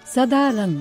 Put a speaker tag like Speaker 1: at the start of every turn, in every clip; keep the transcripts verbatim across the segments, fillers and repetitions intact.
Speaker 1: सदा रंग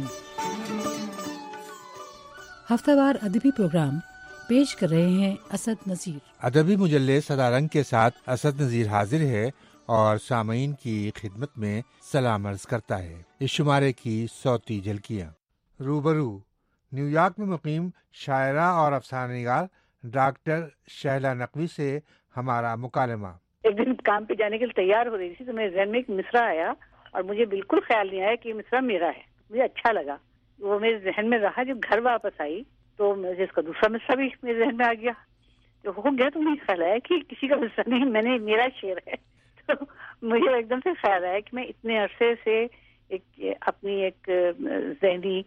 Speaker 1: हफ्तावार अदबी प्रोग्राम पेश कर रहे हैं असद नज़ीर।
Speaker 2: अदबी मुजल्ले सदा रंग के साथ असद नज़ीर हाजिर है और सामईन की खिदमत में सलाम अर्ज करता है। इस शुमारे की सौती झलकियाँ। रूबरू न्यूयॉर्क में मुकीम शायरा और अफसाना निगार डॉक्टर शहला नकवी से हमारा मुकालमा।
Speaker 3: एक दिन काम पे जाने के लिए तैयार हो रही थी तो मेरे ज़हन में एक मिसरा आया और मुझे बिल्कुल ख्याल नहीं आया कि ये मिसरा मेरा है। मुझे अच्छा लगा, वो मेरे जहन में रहा। जब घर वापस आई तो मुझे इसका दूसरा मिसरा भी मेरे जहन में आ गया। तो हो गया तो मुझे ख्याल आया कि किसी का मिसरा नहीं, मैंने मेरा शेर है। तो मुझे एकदम से ख्याल आया कि मैं इतने अरसे से एक अपनी एक ज़हनी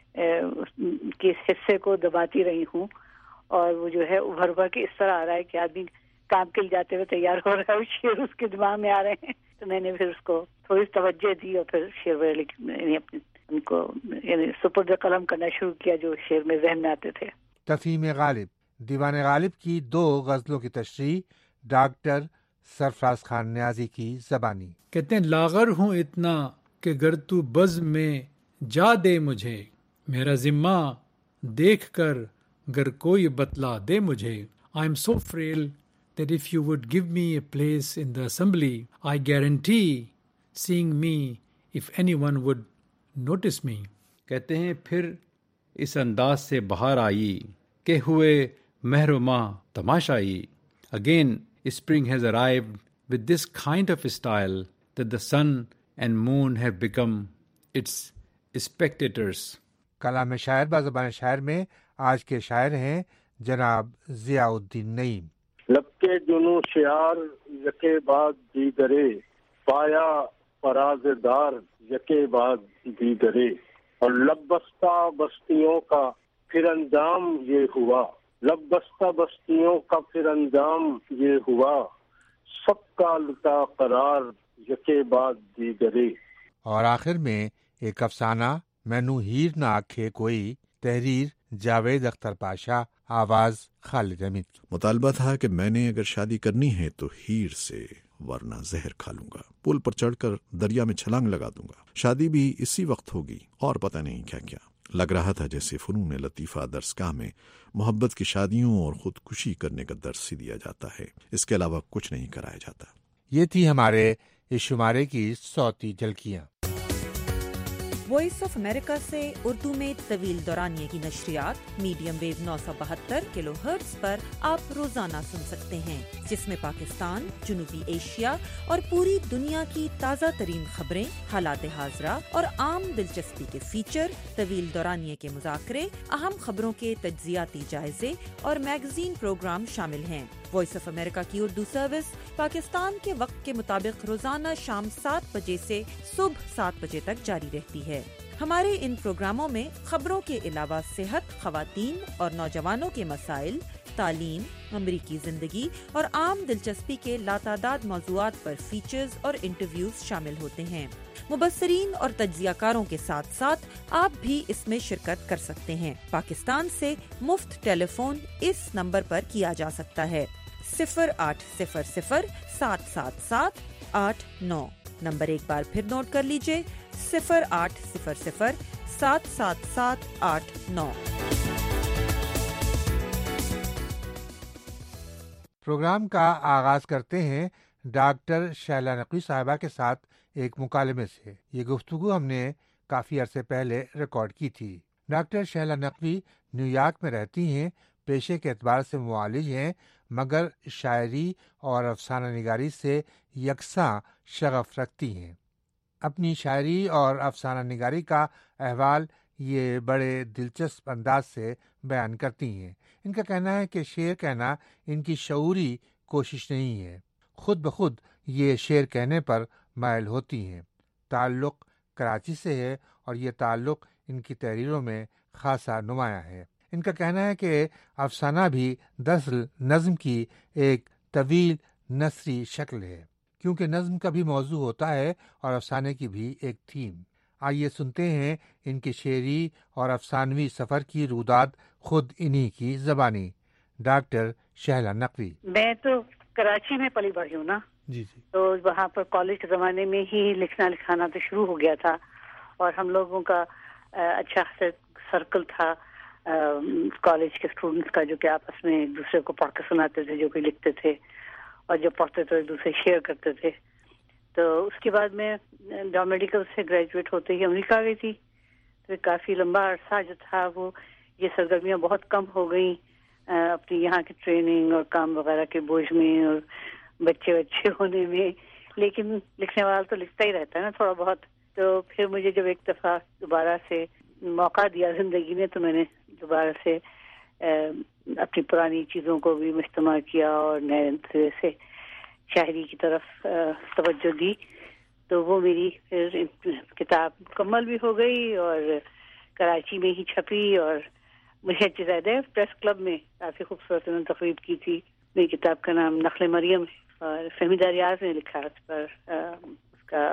Speaker 3: के हिस्से को दबाती रही हूँ और वो जो है उभर उभर के इस तरह आ रहा है कि आदमी काम के लिए जाते हुए तैयार हो रहा है, शेर उसके दिमाग में आ रहे हैं। तो मैंने फिर उसको थोड़ी तवज्जो दी और फिर शेर यानी अपने उनको यानी सुपुर्द कलम करना शुरू किया जो शेर में जहन में आते थे।
Speaker 2: तफहीम गालिब दीवान गालिब की दो गज़लों की तशरीह डॉक्टर सरफराज खान न्याजी की ज़बानी।
Speaker 4: कहते हैं लागर हूँ इतना कि गर तू बज़ में जा दे मुझे, मेरा जिम्मा देख कर गर कोई बतला दे मुझे। I am so frail that if you would give me a place in the assembly, I guarantee seeing me if anyone would notice me.
Speaker 5: کہتے ہیں پھر اس انداز سے بہار آئی کہ ہوئے محرمہ تماشائی. Again, spring has arrived with this kind of style that the sun and moon have become its spectators.
Speaker 2: کلام شاعر بازبان شاعر میں آج کے شاعر ہیں جناب ضیاء الدین نعیم۔
Speaker 6: لب کے جنوں شعار یکے بعد دیگرے، پایا فراز دار یکے بعد دیگرے، اور لب بستہ بستیوں کا پھر انجام یہ ہوا، لب بستہ بستیوں کا پھر انجام یہ ہوا، سب کا لٹا قرار یکے بعد دیگرے۔
Speaker 2: اور آخر میں ایک افسانہ مینو ہیر نہ آکھے کوئی، تحریر جاوید اختر پاشا، آواز خالد حمید۔
Speaker 7: مطالبہ تھا کہ میں نے اگر شادی کرنی ہے تو ہیر سے، ورنہ زہر کھا لوں گا، پل پر چڑھ کر دریا میں چھلانگ لگا دوں گا، شادی بھی اسی وقت ہوگی، اور پتہ نہیں کیا کیا۔ لگ رہا تھا جیسے فنون لطیفہ درسگاہ میں محبت کی شادیوں اور خودکشی کرنے کا درس ہی دیا جاتا ہے، اس کے علاوہ کچھ نہیں کرایا جاتا۔
Speaker 2: یہ تھی ہمارے اس شمارے کی صوتی جھلکیاں۔
Speaker 8: وائس آف امریکہ سے اردو میں طویل دورانیے کی نشریات میڈیم ویو نو سو بہتر کلو ہرٹز پر آپ روزانہ سن سکتے ہیں، جس میں پاکستان، جنوبی ایشیا اور پوری دنیا کی تازہ ترین خبریں، حالات حاضرہ اور عام دلچسپی کے فیچر، طویل دورانیے کے مذاکرے، اہم خبروں کے تجزیاتی جائزے اور میگزین پروگرام شامل ہیں۔ وائس آف امریکہ کی اردو سروس پاکستان کے وقت کے مطابق روزانہ شام سات بجے سے صبح سات بجے تک جاری رہتی ہے۔ ہمارے ان پروگراموں میں خبروں کے علاوہ صحت، خواتین اور نوجوانوں کے مسائل، تعلیم، امریکی زندگی اور عام دلچسپی کے لاتعداد موضوعات پر فیچرز اور انٹرویوز شامل ہوتے ہیں۔ مبصرین اور تجزیہ کاروں کے ساتھ ساتھ آپ بھی اس میں شرکت کر سکتے ہیں۔ پاکستان سے مفت ٹیلی فون اس نمبر پر کیا جا سکتا ہے صفر آٹھ صفر صفر سات سات سات آٹھ نو۔ نمبر ایک بار پھر نوٹ کر لیجئے، صفر آٹھ صفر صفر سات سات سات آٹھ نو۔
Speaker 2: پروگرام کا آغاز کرتے ہیں ڈاکٹر شہلا نقوی صاحبہ کے ساتھ ایک مکالمے سے۔ یہ گفتگو ہم نے کافی عرصے پہلے ریکارڈ کی تھی۔ Doctor Shehla Naqvi New York میں رہتی ہیں، پیشے کے اعتبار سے معالج ہیں، مگر شاعری اور افسانہ نگاری سے یکساں شغف رکھتی ہیں۔ اپنی شاعری اور افسانہ نگاری کا احوال یہ بڑے دلچسپ انداز سے بیان کرتی ہیں۔ ان کا کہنا ہے کہ شعر کہنا ان کی شعوری کوشش نہیں ہے، خود بخود یہ شعر کہنے پر مائل ہوتی ہیں۔ تعلق کراچی سے ہے اور یہ تعلق ان کی تحریروں میں خاصا نمایاں ہے۔ ان کا کہنا ہے کہ افسانہ بھی دراصل نظم کی ایک طویل نثری شکل ہے، کیونکہ نظم کا بھی موضوع ہوتا ہے اور افسانے کی بھی ایک تھیم۔ آئیے سنتے ہیں ان کے شعری اور افسانوی سفر کی روداد خود انہی کی زبانی۔ ڈاکٹر شہلا نقوی۔
Speaker 3: میں تو کراچی میں پلی بڑھی ہوں نا،
Speaker 2: جی جی،
Speaker 3: تو وہاں پر کالج کے زمانے میں ہی لکھنا لکھانا تو شروع ہو گیا تھا، اور ہم لوگوں کا اچھا سرکل تھا کالج کے اسٹوڈنٹس کا، جو کہ آپس میں ایک دوسرے کو پڑھ کے سناتے تھے، جو کہ لکھتے تھے اور جو پڑھتے تھے ایک دوسرے شیئر کرتے تھے. تو اس کے بعد میں ڈا میڈیکل سے گریجویٹ ہوتے ہی امریکہ آ گئی تھی. تو کافی لمبا عرصہ جو تھا وہ یہ سرگرمیاں بہت کم ہو گئیں اپنی یہاں کی ٹریننگ اور کام وغیرہ کے بوجھ میں اور بچے بچے ہونے میں، لیکن لکھنے والا تو لکھتا ہی رہتا ہے نا تھوڑا بہت. تو پھر مجھے جب ایک دفعہ دوبارہ سے موقع دیا زندگی نے، تو میں نے دوبارہ سے اپنی پرانی چیزوں کو بھی مجتمع کیا اور نئے طرح سے شاعری کی طرف توجہ دی. تو وہ میری پھر کتاب مکمل بھی ہو گئی اور کراچی میں ہی چھپی، اور مجھے اچھی زیادہ پریس کلب میں کافی خوبصورت انہوں نے تقریب کی تھی. میری کتاب کا نام نخل مریم ہے اور فہمیدہ ریاض نے لکھا اس پر اس کا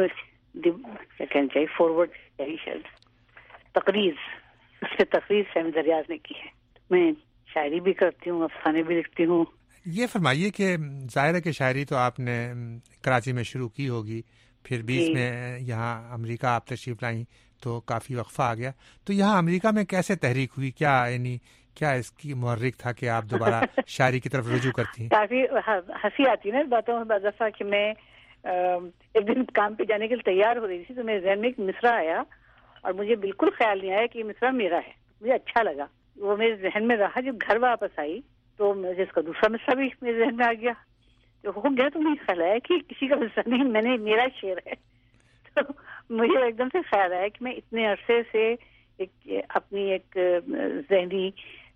Speaker 3: کیا کہنا چاہیے فارورڈ شاید تقریر، اس پہ تقریر فہمیدہ ریاض نے کی ہے. میں شاعری بھی کرتی ہوں، افسانے بھی لکھتی ہوں.
Speaker 2: یہ فرمائیے کہ ظاہر ہے کہ شاعری تو آپ نے کراچی میں شروع کی ہوگی، پھر بیچ میں یہاں امریکہ آپ تشریف لائیں تو کافی وقفہ آ گیا. تو یہاں امریکہ میں کیسے تحریک ہوئی؟ کیا یعنی کیا اس کی محرک تھا کہ آپ دوبارہ شاعری کی طرف رجوع کرتی ہیں؟
Speaker 3: کافی ہنسی آتی ہے نا باتوں میں. بعض دفعہ کہ میں ایک دن کام پہ جانے کے لیے تیار ہو رہی تھی تو میرے ذہن میں ایک مصرع آیا اور مجھے بالکل خیال نہیں آیا کہ یہ مصرع میرا ہے. مجھے اچھا لگا، وہ میرے ذہن میں رہا. جب گھر واپس آئی تو مجھے اس کا دوسرا مصرع بھی میرے ذہن میں آ گیا. تو ہو گیا تو مجھے خیال آیا کہ کسی کا مصرع نہیں، میں نے میرا شعر ہے. تو مجھے ایک دم سے خیال آیا کہ میں اتنے عرصے سے ایک اپنی ایک ذہنی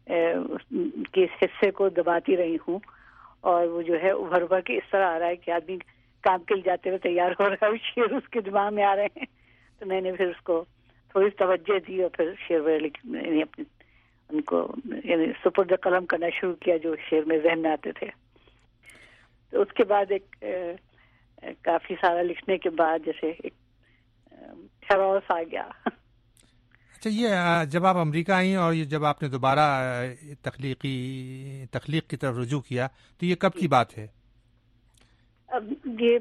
Speaker 3: کے حصے کو دباتی رہی ہوں اور وہ جو ہے ابھر ابھر کے اس طرح آ رہا ہے کہ آدمی کام کے لیے جاتے ہوئے تیار ہو رہا ہے، شعر اس کے دماغ میں آ رہے ہیں. تو میں نے پھر اس کو تھوڑی توجہ دی اور پھر شعر وغیرہ یعنی اپنی ان کو یعنی سپرد قلم کرنا شروع کیا جو شعر میں ذہن میں آتے تھے. تو اس کے بعد ایک کافی سارا لکھنے کے بعد جیسے ایک ٹھہراؤ آ گیا.
Speaker 2: اچھا، یہ جب آپ امریکہ آئیں اور یہ جب آپ نے دوبارہ تخلیقی تخلیق کی طرف رجوع کیا تو یہ کب کی بات ہے؟
Speaker 3: اب یہ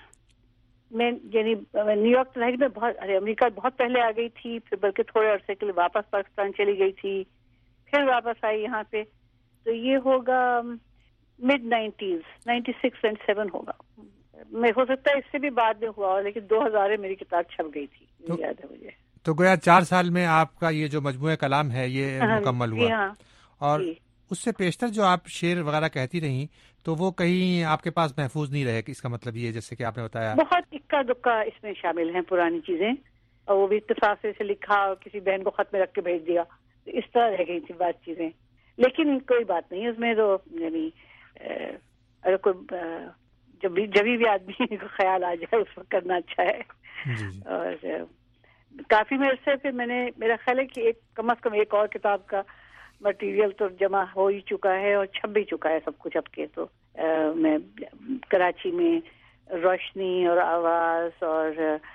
Speaker 3: میں یعنی نیو یارک لاہور میں بہت امریکہ بہت پہلے آ گئی تھی، پھر بلکہ تھوڑے عرصے کے لیے واپس پاکستان چلی گئی تھی، پھر واپس آئی یہاں پہ. تو یہ ہوگا mid nineties ninety six and seven ہوگا. میں ہو سکتا ہے اس سے بھی بعد میں ہوا ہو، لیکن دو ہزار میں میری کتاب چھپ گئی تھی، یاد ہے مجھے.
Speaker 2: تو گویا چار سال میں آپ کا یہ جو مجموعہ کلام ہے یہ مکمل ہوا.
Speaker 3: ہاں.
Speaker 2: اور اس سے پیشتر جو آپ شعر وغیرہ کہتی رہیں تو وہ کہیں آپ کے پاس محفوظ نہیں رہے، اس کا مطلب یہ جیسے کہ آپ نے بتایا
Speaker 3: بہت اکا دکا اس میں شامل ہیں پرانی چیزیں، اور وہ بھی اتفاق سے لکھا اور کسی بہن کو خط میں رکھ کے بھیج دیا، اس طرح رہ گئی تھی بات چیزیں. لیکن کوئی بات نہیں اس میں تو یعنی اگر کوئی جب بھی جبھی بھی آدمی کو خیال آ جائے اس وقت کرنا اچھا ہے.
Speaker 2: جی جی.
Speaker 3: اور کافی میں عرصے پھر میں نے میرا خیال ہے کہ ایک کم از کم ایک اور کتاب کا مٹیریل تو جمع ہو ہی چکا ہے اور چھپ بھی چکا ہے سب کچھ اب کے. تو میں کراچی میں روشنی اور آواز اور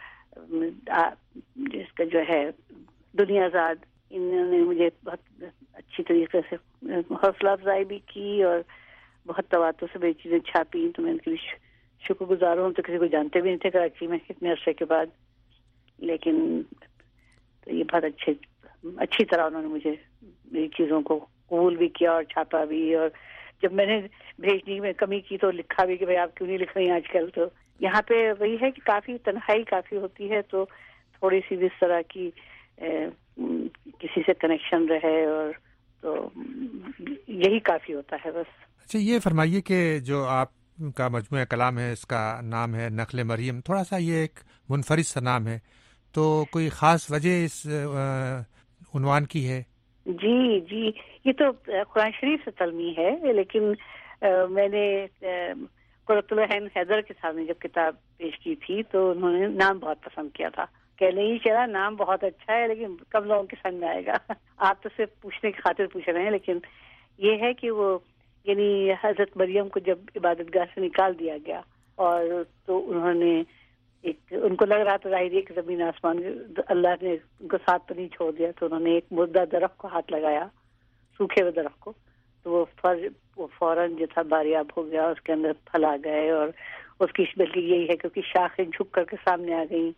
Speaker 3: جس کا جو ہے دنیا زاد، انہوں نے مجھے بہت اچھی طریقے سے حوصلہ افزائی بھی کی اور بہت تواتر سے میری چیزیں چھاپی. تو میں ان کے لیے شکر گزار ہوں. تو کسی کو جانتے بھی نہیں تھے کراچی میں اتنے عرصے کے بعد، لیکن تو یہ بہت اچھے اچھی طرح انہوں نے مجھے میری چیزوں کو قبول بھی کیا اور چھاپا بھی. اور جب میں نے بھیجنے میں کمی کی تو لکھا بھی کہ بھائی آپ کیوں نہیں لکھ رہی آج کل. تو یہاں پہ وہی ہے کہ کافی تنہائی کافی ہوتی ہے، تو تھوڑی سی بھی اس طرح کی کسی سے کنیکشن رہے اور تو یہی کافی ہوتا ہے بس.
Speaker 2: اچھا، یہ فرمائیے کہ جو آپ کا مجموعہ کلام ہے اس کا نام ہے نخل مریم، تھوڑا سا یہ ایک منفرد سا نام ہے، تو کوئی خاص وجہ اس عنوان کی ہے؟
Speaker 3: جی جی یہ تو قرآن شریف سے تلمی ہے، لیکن میں نے قرۃ العین حیدر کے سامنے جب کتاب پیش کی تھی تو انہوں نے نام بہت پسند کیا تھا. کہنے ہی چلا نام بہت اچھا ہے لیکن کب لوگوں کے سمجھ میں آئے گا. آپ تو صرف پوچھنے کی خاطر پوچھ رہے ہیں، لیکن یہ ہے کہ وہ یعنی حضرت مریم کو جب عبادت گاہ سے نکال دیا گیا اور تو انہوں نے ایک ان کو لگ رہا تھا ظاہر ہے کہ زمین آسمان اللہ نے ان کو ساتھ تو نہیں چھوڑ دیا، تو انہوں نے ایک مردہ درخت کو ہاتھ لگایا، سوکھے ہوئے درخت کو، تو وہ وہ فوراً جو تھا باریاب ہو گیا، اس کے اندر پھل آ گئے اور اس کی بلکہ یہی ہے کیونکہ شاخیں جھک کر کے سامنے آ گئیں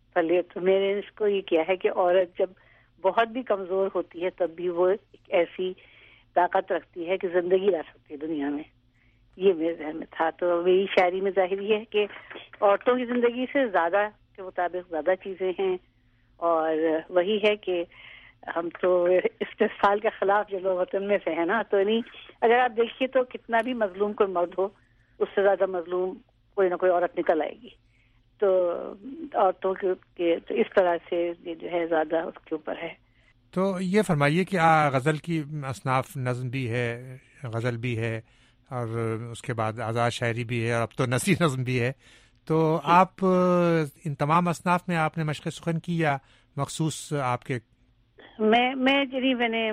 Speaker 3: پلے. تو میں نے اس کو یہ کیا ہے کہ عورت جب بہت بھی کمزور ہوتی ہے تب بھی وہ ایک ایسی طاقت رکھتی ہے کہ زندگی لا سکتی ہے دنیا میں. یہ میرے ذہن میں تھا. تو میری شاعری میں ظاہر یہ ہے کہ عورتوں کی زندگی سے زیادہ کے مطابق زیادہ چیزیں ہیں, اور وہی ہے کہ ہم تو استحصال کے خلاف جو لوگ وطن میں سے ہیں نا, تو نہیں اگر آپ دیکھیے تو کتنا بھی مظلوم کوئی مرد ہو اس سے زیادہ مظلوم کوئی نہ کوئی عورت نکل آئے گی. تو عورتوں کے تو اس طرح سے یہ جو ہے زیادہ اس کے اوپر ہے.
Speaker 2: تو یہ فرمائیے کہ غزل کی اصناف نظم بھی ہے, غزل بھی ہے, اور اس کے بعد آزاد شاعری بھی ہے, اور اب تو نثری نظم بھی ہے. تو آپ ان تمام اصناف میں آپ نے مشق سخن کی یا مخصوص آپ کے؟
Speaker 3: میں میں جی میں نے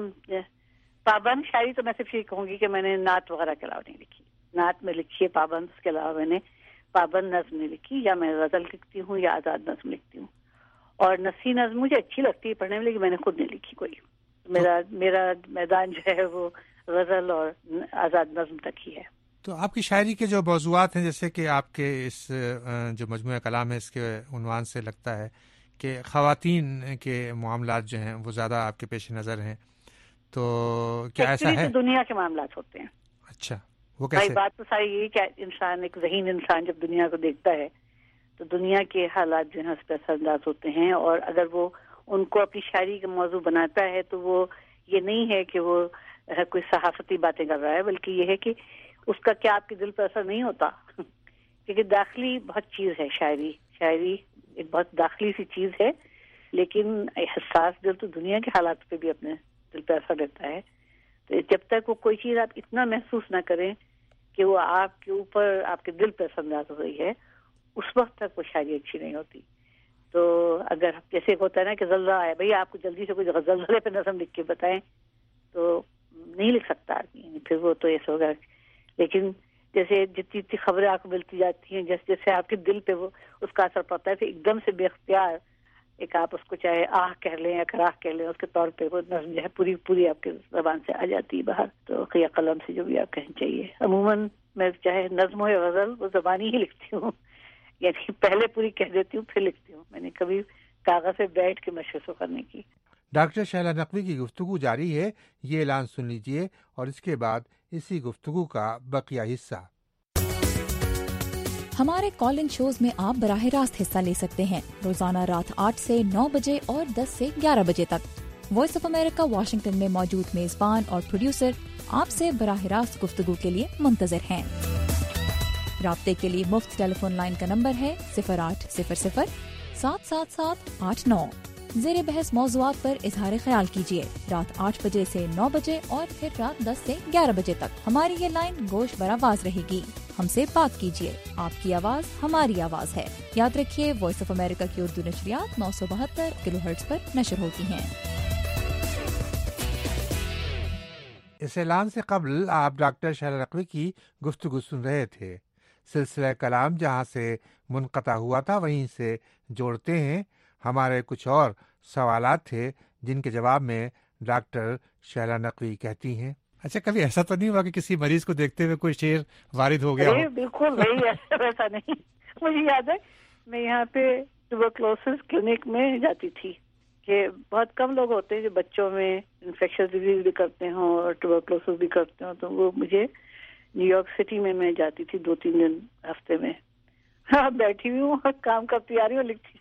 Speaker 3: پابند شاعری تو میں صرف یہ کہوں گی کہ میں نے نعت وغیرہ کے علاوہ نہیں لکھی. نعت میں لکھی ہے پابند, اس کے علاوہ میں نے پابند نظم نہیں لکھی, یا میں غزل لکھتی ہوں یا آزاد نظم لکھتی ہوں. اور نثری نظم مجھے اچھی لگتی ہے پڑھنے میں, لیکن میں نے خود نہیں لکھی کوئی. میرا میرا میدان جو ہے وہ غزل اور آزاد نظم تک ہی ہے.
Speaker 2: تو آپ کی شاعری کے جو موضوعات ہیں, جیسے کہ آپ کے اس جو مجموعہ کلام ہے اس کے عنوان سے لگتا ہے کہ خواتین کے معاملات جو ہیں وہ زیادہ آپ کے پیش نظر ہیں, تو کیا ایسا ہے؟
Speaker 3: دنیا کے معاملات ہوتے ہیں.
Speaker 2: اچھا, وہ کیسے؟
Speaker 3: بات تو ساری یہی کہ انسان, ایک ذہین انسان جب دنیا کو دیکھتا ہے تو دنیا کے حالات جو ہیں اس پہ اثر انداز ہوتے ہیں, اور اگر وہ ان کو اپنی شاعری کا موضوع بناتا ہے تو وہ یہ نہیں ہے کہ وہ کوئی صحافتی باتیں کر رہا ہے, بلکہ یہ ہے کہ اس کا کیا آپ کے دل پر اثر نہیں ہوتا. کیونکہ داخلی بہت چیز ہے شاعری. شاعری ایک بہت داخلی سی چیز ہے, لیکن حساس دل تو دنیا کے حالات پہ بھی اپنے دل پہ اثر دیتا ہے. تو جب تک وہ کوئی چیز آپ اتنا محسوس نہ کریں کہ وہ آپ کے اوپر, آپ کے دل پہ اثر انداز ہو رہی ہے, اس وقت تک وہ شاعری اچھی نہیں ہوتی. تو اگر جیسے ہوتا ہے نا کہ زلزلہ آیا, بھئی آپ کو جلدی سے کوئی زلزلے پہ نظم لکھ کے بتائیں تو نہیں لکھ سکتا آدمی, پھر وہ تو ایسا ہوگا. لیکن جیسے جتنی جتنی خبریں آپ کو ملتی جاتی ہیں, جیسے جیسے آپ کے دل پہ وہ اس کا اثر پڑتا ہے, پھر ایک دم سے بے اختیار ایک آپ اس کو چاہے آہ کہہ لیں یا کراہ کہہ لیں, اس کے طور پہ وہ نظم جو ہے پوری پوری آپ کے زبان سے آ جاتی ہے باہر. تو یا قلم سے جو بھی آپ کہنا چاہیے. عموماً میں چاہے نظم ہو یا غزل وہ زبانی ہی لکھتی ہوں, یعنی پہلے پوری کہہ دیتی ہوں پھر لکھتی ہوں. میں نے کبھی کاغذ سے بیٹھ کے مشق سخن نہیں کی.
Speaker 2: ڈاکٹر شہلا نقوی کی گفتگو جاری ہے, یہ اعلان سن لیجئے, اور اس کے بعد اسی گفتگو کا بقیہ حصہ.
Speaker 9: ہمارے کال ان شوز میں آپ براہ راست حصہ لے سکتے ہیں روزانہ رات آٹھ سے نو بجے اور دس سے گیارہ بجے تک. وائس آف امریکہ واشنگٹن میں موجود میزبان اور پروڈیوسر آپ سے براہ راست گفتگو کے لیے منتظر ہیں. رابطے کے لیے مفت ٹیلی فون لائن کا نمبر ہے صفر آٹھ صفر صفر سات سات سات آٹھ نو. زیر بحث موضوعات پر اظہار خیال کیجیے رات آٹھ بجے سے نو بجے اور پھر رات دس سے گیارہ بجے تک. ہماری یہ لائن گوش براواز رہے گی. ہم سے بات کیجیے. آپ کی آواز ہماری آواز ہے. یاد رکھیے وائس آف امریکہ کی اردو نشریات نو سو بہتر کلو ہرٹز پر نشر ہوتی ہیں.
Speaker 2: اس اعلان سے قبل آپ ڈاکٹر شہلا نقوی کی گفتگو سن رہے تھے. سلسلہ کلام جہاں سے منقطع ہوا تھا وہیں سے جوڑتے ہیں. ہمارے کچھ اور سوالات تھے جن کے جواب میں ڈاکٹر شہلا نقوی کہتی ہیں, اچھا کبھی ایسا تو نہیں ہوا کہ کسی مریض کو دیکھتے ہوئے کوئی شعر وارد ہو گیا ہو؟
Speaker 3: بالکل نہیں, ایسا نہیں. مجھے یاد ہے میں یہاں پہ ٹوبرکلوسس کلینک میں جاتی تھی کہ بہت کم لوگ ہوتے ہیں جو بچوں میں انفیکشس ڈیزیز بھی کرتے ہوں اور ٹوبرکلوسس بھی کرتے ہوں. تو وہ مجھے نیو یارک سٹی میں میں جاتی تھی دو تین دن ہفتے میں. ہاں بیٹھی ہوئی ہوں اور کام کرتی آ رہی ہوں, لکھتی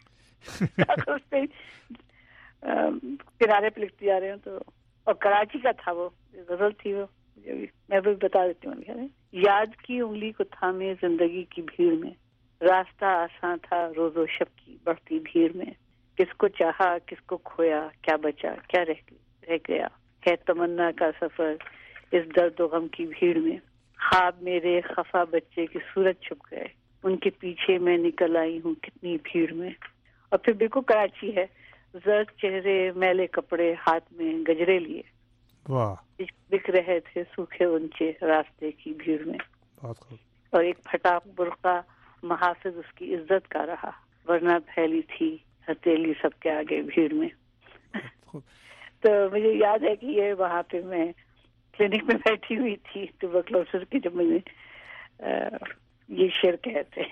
Speaker 3: کنارے پہ لکھتی آ رہی ہوں. تو اور کراچی کا تھا, وہ غزل تھی, وہ میں بھی بتا دیتی ہوں. یاد کی انگلی کو تھامے زندگی کی بھیڑ میں, راستہ آساں تھا روز و شب کی بڑھتی بھیڑ میں. کس کو چاہا کس کو کھویا, کیا بچا کیا رہ گیا, ہے تمنا کا سفر اس درد و غم کی بھیڑ میں. خواب میرے خفا بچے کی صورت چھپ گئے, ان کے پیچھے میں نکل آئی ہوں کتنی بھیڑ میں. اور پھر بالکل کراچی ہے, زرد چہرے میلے کپڑے ہاتھ میں گجرے لیے, بک رہے تھے سوکھے اونچے راستے کی بھیڑ میں. اور ایک پھٹا برقع محافظ اس کی عزت کا رہا, ورنہ پھیلی تھی ہتھیلی سب کے آگے بھیڑ میں. تو مجھے یاد ہے کہ یہ وہاں پہ میں کلینک میں بیٹھی ہوئی تھی ٹوبرکلوسس کی, جب مجھے یہ شعر کہتے ہیں.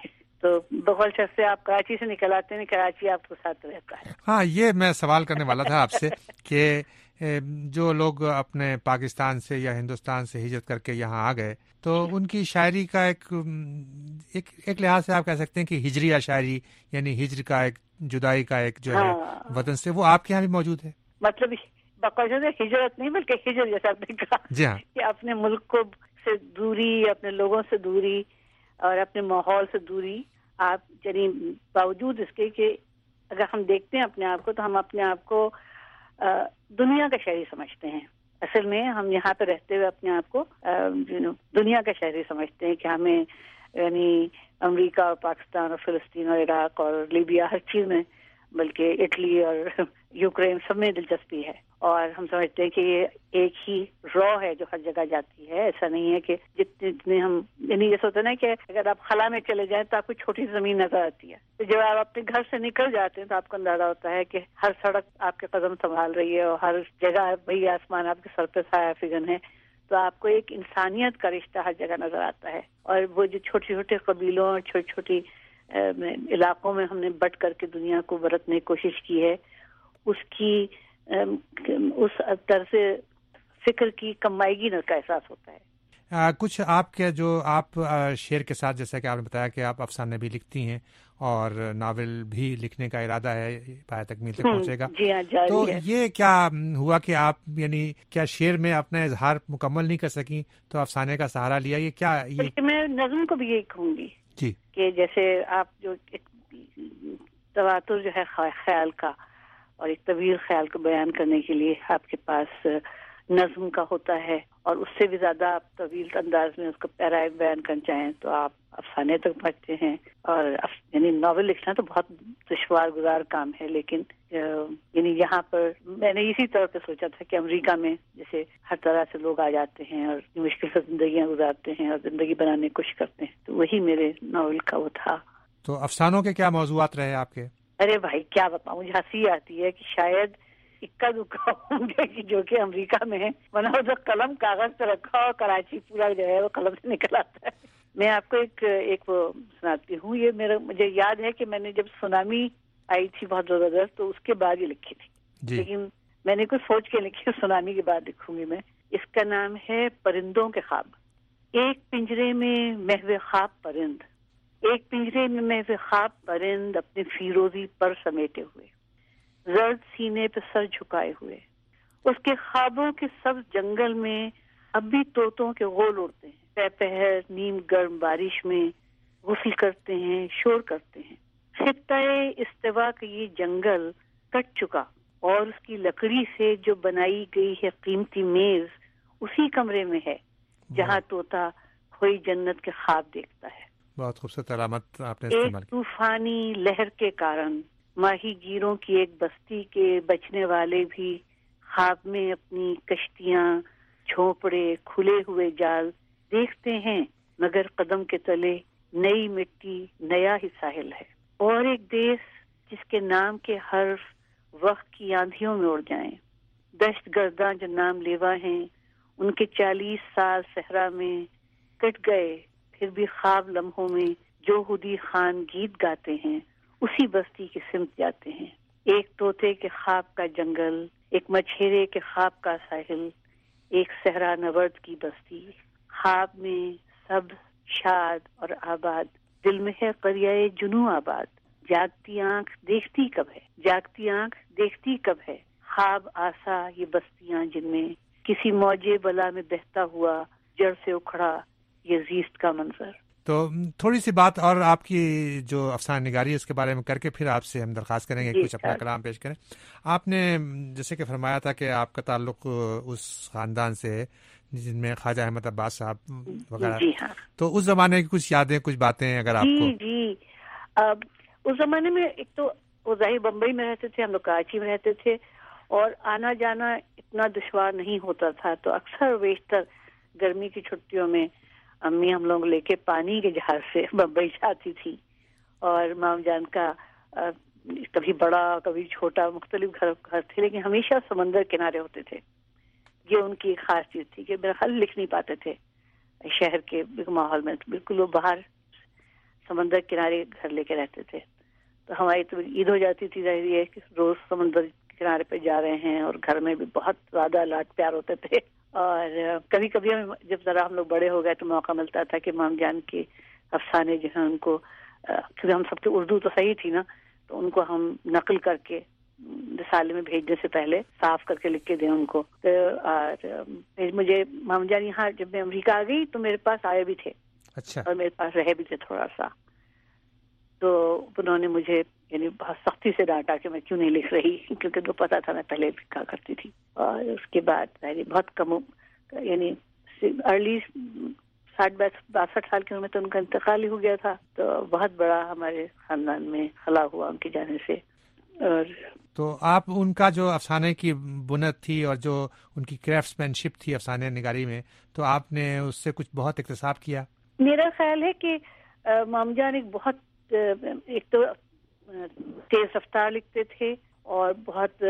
Speaker 3: تو بغل شخص سے آپ کراچی سے نکل آتے ہیں، کراچی آپ کو ساتھ رہتا ہے.
Speaker 2: ہاں یہ میں سوال کرنے والا تھا آپ سے کہ جو لوگ اپنے پاکستان سے یا ہندوستان سے ہجرت کر کے یہاں آ گئے تو ان کی شاعری کا ایک ایک, ایک لحاظ سے آپ کہہ سکتے ہیں کہ ہجریہ شاعری، یعنی ہجر کا ایک جدائی کا ایک جو ہے وطن سے، وہ آپ کے یہاں بھی موجود ہے.
Speaker 3: مطلب بقاعدہ ہجرت نہیں بلکہ ہجر جیسا آپ نے کہا،
Speaker 2: جی ہاں،
Speaker 3: کہ اپنے ملک کو سے دوری، اپنے لوگوں سے دوری اور اپنے ماحول سے دوری. آپ یعنی باوجود اس کے کہ اگر ہم دیکھتے ہیں اپنے آپ کو تو ہم اپنے آپ کو دنیا کا شہری سمجھتے ہیں. اصل میں ہم یہاں پہ رہتے ہوئے اپنے آپ کو دنیا کا شہری سمجھتے ہیں کہ ہمیں یعنی امریکہ اور پاکستان اور فلسطین اور عراق اور لیبیا ہر چیز میں، بلکہ اٹلی اور یوکرین سب میں دلچسپی ہے. اور ہم سمجھتے ہیں کہ یہ ایک ہی را ہے جو ہر جگہ جاتی ہے. ایسا نہیں ہے کہ جتنے جتنے ہم یعنی یہ سوچتے ہیں کہ اگر آپ خلا میں چلے جائیں تو آپ کو چھوٹی زمین نظر آتی ہے، تو جب آپ اپنے گھر سے نکل جاتے ہیں تو آپ کو اندازہ ہوتا ہے کہ ہر سڑک آپ کے قدم سنبھال رہی ہے اور ہر جگہ بھئی آسمان آپ کے سر پہ سایہ فگن ہے. تو آپ کو ایک انسانیت کا رشتہ ہر جگہ نظر آتا ہے. اور وہ جو چھوٹے چھوٹے قبیلوں اور چھوٹی چھوٹی علاقوں میں ہم نے بٹ کر کے دنیا کو برتنے کی کوشش کی ہے، اس کی اس طرز فکر کی کمائیگی کا احساس ہوتا ہے.
Speaker 2: آ, کچھ آپ کے جو آپ شعر کے ساتھ، جیسا کہ آپ نے بتایا کہ آپ افسانے بھی لکھتی ہیں اور ناول بھی لکھنے کا ارادہ ہے، پایہ تکمیل تک پہنچے گا.
Speaker 3: جی ہاں، جاری
Speaker 2: تو
Speaker 3: ہے.
Speaker 2: یہ کیا ہوا کہ آپ یعنی کیا شعر میں اپنا اظہار مکمل نہیں کر سکیں تو افسانے کا سہارا لیا؟ یہ کیا یہ
Speaker 3: میں نظم کو بھی یہی کہوں گی
Speaker 2: جی
Speaker 3: کہ جیسے آپ جو تواتر جو ہے خیال کا اور ایک طویل خیال کو بیان کرنے کے لیے آپ کے پاس نظم کا ہوتا ہے، اور اس سے بھی زیادہ آپ طویل انداز میں اس کو پیرا بیان کرنا چاہیں تو آپ افسانے تک پہنچتے ہیں. اور یعنی ناول لکھنا تو بہت دشوار گزار کام ہے، لیکن یعنی یہاں پر میں نے اسی طرح پہ سوچا تھا کہ امریکہ میں جیسے ہر طرح سے لوگ آ جاتے ہیں اور مشکل سے زندگیاں گزارتے ہیں اور زندگی بنانے کی کوشش کرتے ہیں، تو وہی میرے ناول کا وہ تھا.
Speaker 2: تو افسانوں کے کیا موضوعات رہے آپ کے؟
Speaker 3: ارے بھائی کیا بتاؤں، مجھے ہنسی آتی ہے کہ شاید اکا دکا ہوں گے کہ جو کہ امریکہ میں ہے، ورنہ جو قلم کاغذ پہ رکھا اور کراچی پورا جو ہے وہ قلم سے نکل آتا ہے. میں آپ کو ایک ایک وہ سناتی ہوں. یہ میرا مجھے یاد ہے کہ میں نے جب سونامی آئی تھی بہت زبردست تو اس کے بعد یہ لکھی تھی جی. لیکن میں نے کچھ سوچ کے لکھی، سونامی کے بعد لکھوں گی میں. اس کا نام ہے پرندوں کے خواب. ایک پنجرے میں محو خواب پرند، ایک پنجرے میں محو خواب پرند اپنے فیروزی پر سمیٹے ہوئے، زرد سینے پہ سر جھکائے ہوئے، اس کے خوابوں کے سب جنگل میں اب بھی طوطوں کے غول اڑتے ہیں. پہ پہر نیم گرم بارش میں غسل کرتے ہیں، شور کرتے ہیں. خطۂ استوا کا یہ جنگل کٹ چکا اور اس کی لکڑی سے جو بنائی گئی ہے قیمتی میز اسی کمرے میں ہے جہاں طوطا کھوئی جنت کے خواب دیکھتا ہے.
Speaker 2: بہت خوبصورت علامت آپ نے استعمال
Speaker 3: ایک طوفانی لہر کے کارن ماہی گیروں کی ایک بستی کے بچنے والے بھی خواب میں اپنی کشتیاں، جھونپڑے، کھلے ہوئے جال دیکھتے ہیں، مگر قدم کے تلے نئی مٹی، نیا ہی ساحل ہے. اور ایک دیس جس کے نام کے حرف وقت کی آندھیوں میں اڑ جائیں. دشت گرداں جو نام لیوا ہیں ان کے چالیس سال صحرا میں کٹ گئے، پھر بھی خواب لمحوں میں جو خودی خان گیت گاتے ہیں اسی بستی کی سمت جاتے ہیں. ایک طوطے کے خواب کا جنگل، ایک مچھیرے کے خواب کا ساحل، ایک صحرا نورد کی بستی. خواب میں سب شاد اور آباد، دل میں ہے قریۂ جنوں آباد. جاگتی آنکھ دیکھتی کب ہے، جاگتی آنکھ دیکھتی کب ہے، خواب آسا یہ بستیاں جن میں کسی موجے بلا میں بہتا ہوا جڑ سے اکھڑا یہ زیست کا منظر.
Speaker 2: تو تھوڑی سی بات اور آپ کی جو افسانہ نگاری ہے اس کے بارے میں کر کے پھر آپ سے ہم درخواست کریں گے کچھ اپنا کلام پیش کریں. آپ نے جیسے کہ فرمایا تھا کہ آپ کا تعلق اس خاندان سے ہے جن میں خواجہ احمد عباس صاحب وغیرہ،
Speaker 3: جی ہاں.
Speaker 2: تو اس زمانے کی کچھ یادیں، کچھ باتیں اگر آپ کو.
Speaker 3: جی جی اب اس زمانے میں ایک تو وہ ظاہر بمبئی میں رہتے تھے، ہم لوگ کراچی میں رہتے تھے اور آنا جانا اتنا دشوار نہیں ہوتا تھا، تو اکثر بیشتر گرمی کی چھٹیوں میں امی ہم لوگ لے کے پانی کے جہاز سے بمبئی جاتی تھی. اور مام جان کا کبھی بڑا کبھی چھوٹا مختلف گھر گھر تھے، لیکن ہمیشہ سمندر کنارے ہوتے تھے. یہ ان کی ایک خاص چیز تھی کہ میرا حل لکھ نہیں پاتے تھے شہر کے ماحول میں. بالکل وہ باہر سمندر کنارے گھر لے کے رہتے تھے. تو ہماری تو عید ہو جاتی تھی ظاہر کہ روز سمندر کنارے پہ جا رہے ہیں, اور گھر میں بھی بہت زیادہ لاڈ پیار ہوتے تھے. اور کبھی کبھی ہمیں جب ذرا ہم لوگ بڑے ہو گئے تو موقع ملتا تھا کہ مام جان کے افسانے جو ہیں ان کو, کیونکہ ہم سب کی اردو تو صحیح تھی نا, تو ان کو ہم نقل کر کے رسالے میں بھیجنے سے پہلے صاف کر کے لکھ کے دیں ان کو. اور مجھے مام جان یہاں جب میں امریکہ آ گئی تو میرے پاس آئے بھی تھے.
Speaker 2: اچھا. اور
Speaker 3: میرے پاس رہے بھی تھے تھوڑا سا. تو انہوں نے مجھے یعنی بہت سختی سے ڈانٹا کہ میں کیوں نہیں لکھ رہی, کیونکہ تو پتا تھا میں پہلے لکھا کرتی تھی. اور اس کے بعد بہت کم یعنی ارلی ساٹھ باسٹھ سال کی عمر میں تو ان کا انتقال ہی ہو گیا تھا. تو بہت بڑا ہمارے خاندان میں خلا ہوا ان کے جانے سے. اور
Speaker 2: تو آپ ان کا جو افسانے کی بنت تھی اور جو ان کی کرافٹس مین شپ تھی افسانے نگاری میں, تو آپ نے اس سے کچھ بہت اکتساب کیا؟
Speaker 3: میرا خیال ہے کہ مام جان ایک بہت ایک تو تیز رفتار لکھتے تھے, اور بہت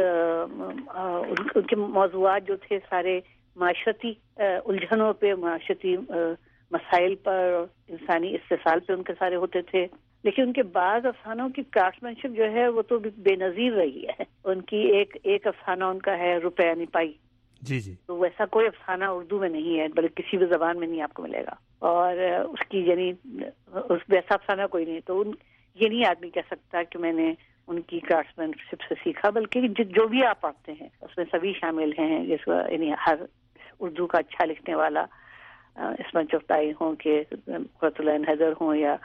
Speaker 3: ان کے موضوعات جو تھے سارے معاشرتی الجھنوں پہ, معاشرتی مسائل پر, انسانی استحصال پہ ان کے سارے ہوتے تھے. لیکن ان کے بعض افسانوں کی کرافٹ مین شپ جو ہے وہ تو بے نظیر رہی ہے. ان کی ایک ایک افسانہ ان کا ہے روپے نپائی.
Speaker 2: جی جی.
Speaker 3: تو ویسا کوئی افسانہ اردو میں نہیں ہے, بلکہ کسی بھی زبان میں نہیں آپ کو ملے گا. اور اس کی یعنی اس ویسا افسانہ کوئی نہیں. تو ان یہ نہیں آدمی کہہ سکتا کہ میں نے ان کی کرافٹ مین شپ سے سیکھا, بلکہ جو بھی آپ پڑھتے ہیں اس میں سبھی شامل ہیں. جس یعنی ہر اردو کا اچھا لکھنے والا, اسمت چغتائی ہوں کہ قرۃ العین حیدر ہوں یا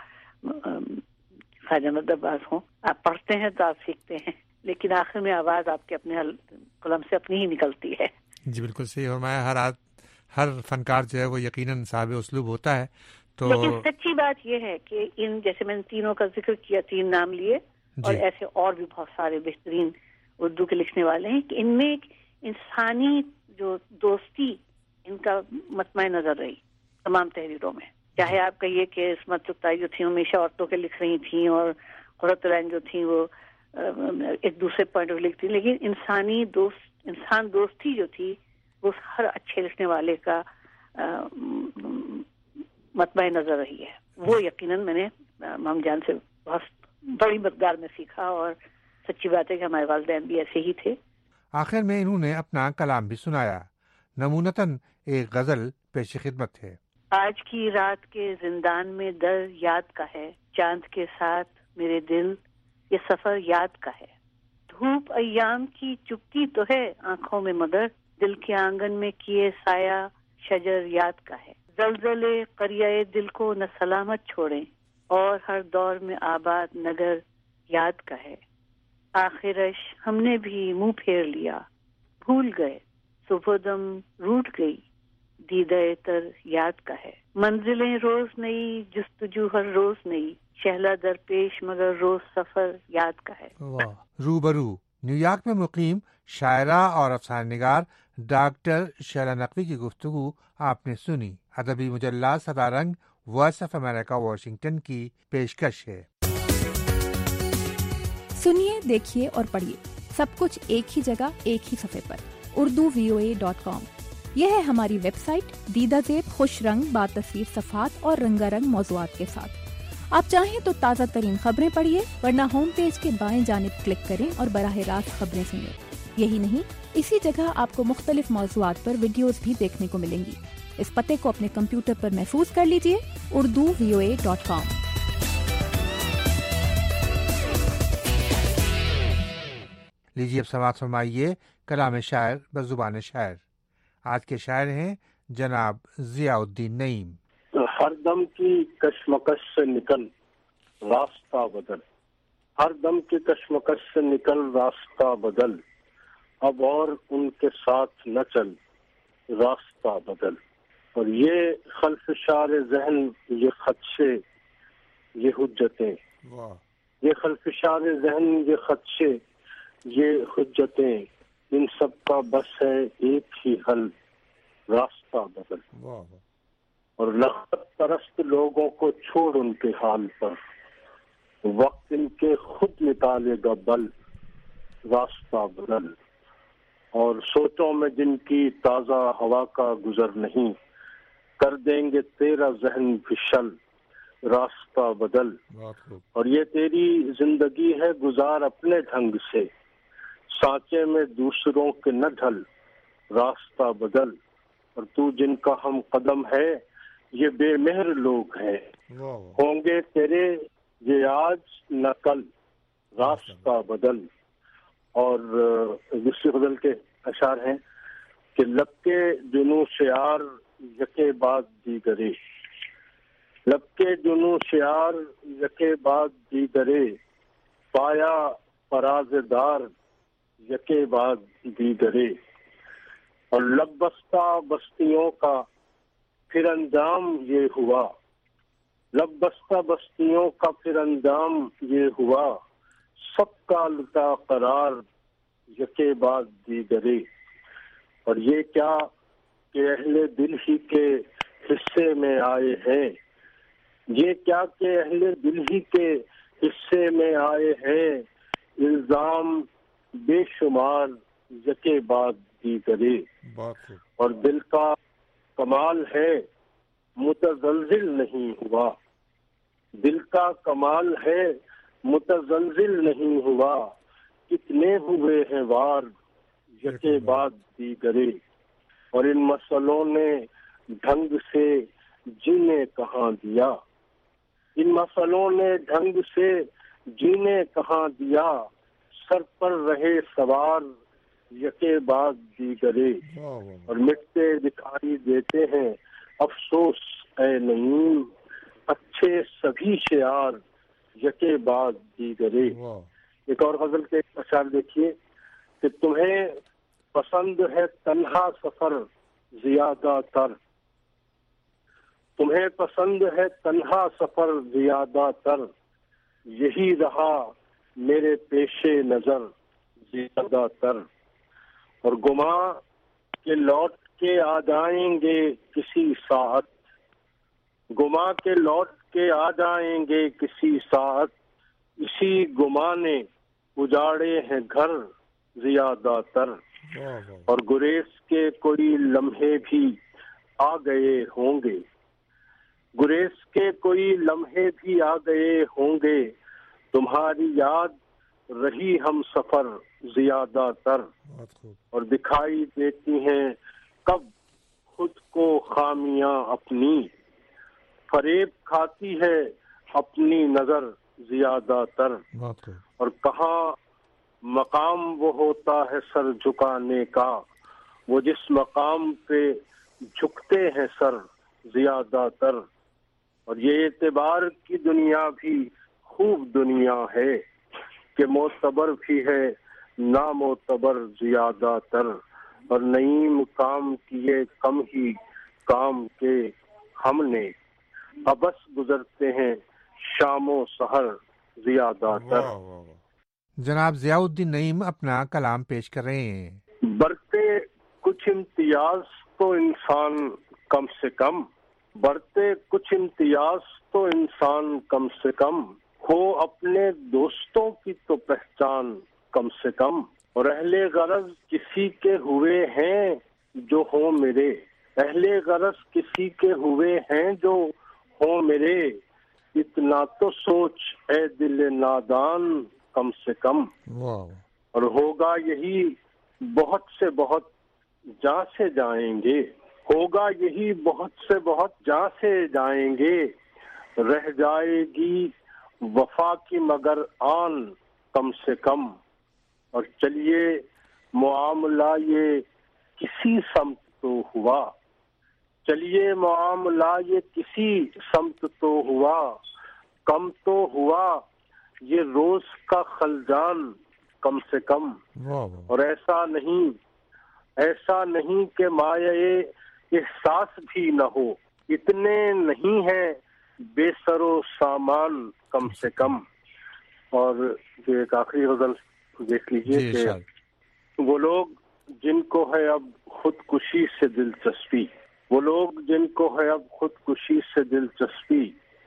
Speaker 3: خواجہ محمد عباس ہوں, آپ پڑھتے ہیں تو آپ سیکھتے ہیں, لیکن آخر میں آواز آپ کے اپنے قلم سے اپنی ہی نکلتی ہے.
Speaker 2: جی بالکل صحیح. اور میں ہر ہر فنکار جو ہے وہ یقیناً صاحب اسلوب ہوتا ہے. تو
Speaker 3: لیکن سچی بات یہ ہے کہ ان جیسے میں نے تینوں کا ذکر کیا, تین نام لیے, اور ایسے اور بھی بہت سارے بہترین اردو کے لکھنے والے ہیں کہ ان میں ایک انسانی جو دوستی ان کا مطمع نظر رہی تمام تحریروں میں. چاہے آپ کہیے کہ اسمت چغتائی جو تھیں ہمیشہ عورتوں کے لکھ رہی تھیں, اور قرۃ العین جو تھیں وہ ایک دوسرے پوائنٹ آف لکھتی, لیکن انسانی دوست انسان دوستی جو تھی وہ ہر اچھے لکھنے والے کا مطمع نظر رہی ہے. وہ یقیناً میں نے مام جان سے بہت بڑی مقدار میں سیکھا, اور سچی بات ہے کہ ہمارے والدین بھی ایسے ہی تھے.
Speaker 2: آخر میں انہوں نے اپنا کلام بھی سنایا. نمونتاً ایک غزل پیش خدمت ہے.
Speaker 3: آج کی رات کے زندان میں در یاد کا ہے, چاند کے ساتھ میرے دل یہ سفر یاد کا ہے. دھوپ ایام کی چپتی تو ہے آنکھوں میں, مگر دل کے آنگن میں کیے سایہ شجر یاد کا ہے. زلزلے قریۂ دل کو نہ سلامت چھوڑیں, اور ہر دور میں آباد نگر یاد کا ہے. آخرش ہم نے بھی منہ پھیر لیا, بھول گئے صبح دم روٹ گئی, دیدہ تر یاد کا ہے. منزلیں روز نئی, جستجو ہر روز نئی, شہلا در پیش مگر روز سفر یاد کا ہے.
Speaker 2: واہ. روبرو نیو یارک میں مقیم شاعرہ اور افسانہ نگار ڈاکٹر شیلا نقوی کی گفتگو آپ نے سنی. ادبی مجلہ سدا رنگ وائس آف امریکہ واشنگٹن کی پیشکش ہے.
Speaker 9: سنیے, دیکھیے اور پڑھیے سب کچھ ایک ہی جگہ ایک ہی صفحے پر, Urdu V O A dot کام. یہ ہے ہماری ویب سائٹ, دیدہ زیب خوش رنگ با تصویر صفحات اور رنگا رنگ موضوعات کے ساتھ. آپ چاہیں تو تازہ ترین خبریں پڑھیے, ورنہ ہوم پیج کے بائیں جانب کلک کریں اور براہ راست خبریں سنیں. یہی نہیں, اسی جگہ آپ کو مختلف موضوعات پر ویڈیوز بھی دیکھنے کو ملیں گی. اس پتے کو اپنے کمپیوٹر پر محفوظ کر لیجئے, Urdu V O A dot کام.
Speaker 2: لیجیے اب سماعت فرمائیے کلام شاعر بزبان شاعر. آج کے شاعر ہیں جناب ضیاء الدین نعیم.
Speaker 6: ہر دم کی کشمکش سے نکل راستہ بدل, ہر دم کی کشمکش سے نکل راستہ بدل, اب اور ان کے ساتھ نہ چل راستہ بدل. اور یہ خلفشار ذہن, یہ خدشے, یہ حجتیں, یہ خلفشار ذہن, یہ خدشے, یہ حجتیں, ان سب کا بس ہے ایک ہی حل راستہ بدل. اور لغت پرست لوگوں کو چھوڑ ان کے حال پر, وقت ان کے خود نکالے گا بل راستہ بدل. اور سوچوں میں جن کی تازہ ہوا کا گزر نہیں, کر دیں گے تیرا ذہن بھی شل راستہ بدل. اور یہ تیری زندگی ہے گزار اپنے ڈھنگ سے, سانچے میں دوسروں کے نہ ڈھل, راستہ بدل. اور تو جن کا ہم قدم ہے یہ بے مہر لوگ ہیں, ہوں گے تیرے یہ آج نہ کل, راستہ بدل. اور دوسری غزل کے اشعار ہیں کہ لب کے جنوں شعار یکے بعد دیگرے, لب کے جنوں شعار یکے بعد دیگرے, پایا فراز دار یکے بعد دیگرے. اور لب بستہ بستیوں کا پھر انجام یہ ہوا, لب بستہ بستیوں کا پھر انجام یہ ہوا, سب کا لٹا قرار یکے بعد دیگرے. اور یہ کیا کہ اہل دل ہی کے حصے میں آئے ہیں, یہ کیا کہ اہل دل ہی کے حصے میں آئے ہیں, الزام بے شمار یکے بعد دیگرے. اور دل کا کمال ہے متزلزل نہیں ہوا, دل کا کمال ہے متزلزل نہیں ہوا, کتنے ہوئے ہیں وار یکے بعد دیگرے. اور ان مسئلوں نے ڈھنگ سے جینے کہاں دیا, ان مسئلوں نے ڈھنگ سے جینے کہاں دیا, سر پر رہے سوار یکے بعد دیگرے. اور مٹتے دکھائی دیتے ہیں افسوس اے نعیم, اچھے سبھی شعار یکے بعد دیگرے. ایک اور غزل کے اشعار دیکھیے کہ تمہیں پسند ہے تنہا سفر زیادہ تر, تمہیں پسند ہے تنہا سفر زیادہ تر, یہی رہا میرے پیش نظر زیادہ تر. اور گما کہ لوٹ کے آ جائیں گے کسی ساعت, گما کے لوٹ کے آ جائیں گے کسی ساعت, اسی گما نے اجاڑے ہیں گھر زیادہ تر. اور گریز کے کوئی لمحے بھی آ گئے ہوں گے, گریز کے کوئی لمحے بھی آ گئے ہوں گے, تمہاری یاد رہی ہم سفر زیادہ تر. اور دکھائی دیتی ہیں کب خود کو خامیاں اپنی, فریب کھاتی ہے اپنی نظر زیادہ تر. اور کہاں مقام وہ ہوتا ہے سر جھکانے کا, وہ جس مقام پہ جھکتے ہیں سر زیادہ تر. اور یہ اعتبار کی دنیا بھی خوب دنیا ہے کہ معتبر بھی ہے نامعتبر زیادہ تر. اور نعیم کام کیے کم ہی کام کے ہم نے, ابس گزرتے ہیں شام و سحر زیادہ تر.
Speaker 2: جناب ضیاء الدین نعیم اپنا کلام پیش کر رہے ہیں.
Speaker 6: برتے کچھ امتیاز تو انسان کم سے کم, برتے کچھ امتیاز تو انسان کم سے کم, ہو اپنے دوستوں کی تو پہچان کم سے کم. اور اہل غرض کسی کے ہوئے ہیں جو ہوں میرے, اہل غرض کسی کے ہوئے ہیں جو ہوں میرے, اتنا تو سوچ اے دل نادان کم سے کم. اور ہوگا یہی بہت سے بہت جہاں سے جائیں گے, ہوگا یہی بہت سے بہت جہاں سے جائیں گے, رہ جائے گی وفا کی مگر آن کم سے کم. اور چلیے معاملہ یہ کسی سمت تو ہوا, چلیے معاملہ یہ کسی سمت تو ہوا, کم تو ہوا یہ روز کا خلجان کم سے کم. اور ایسا نہیں ایسا نہیں کہ مایہ احساس بھی نہ ہو, اتنے نہیں ہیں بے سر و سامان کم سے کم. اور جو ایک آخری غزل دیکھ لیجیے کہ وہ لوگ جن کو ہے اب خودکشی سے دلچسپی, وہ لوگ جن کو ہے اب خودکشی سے دلچسپی,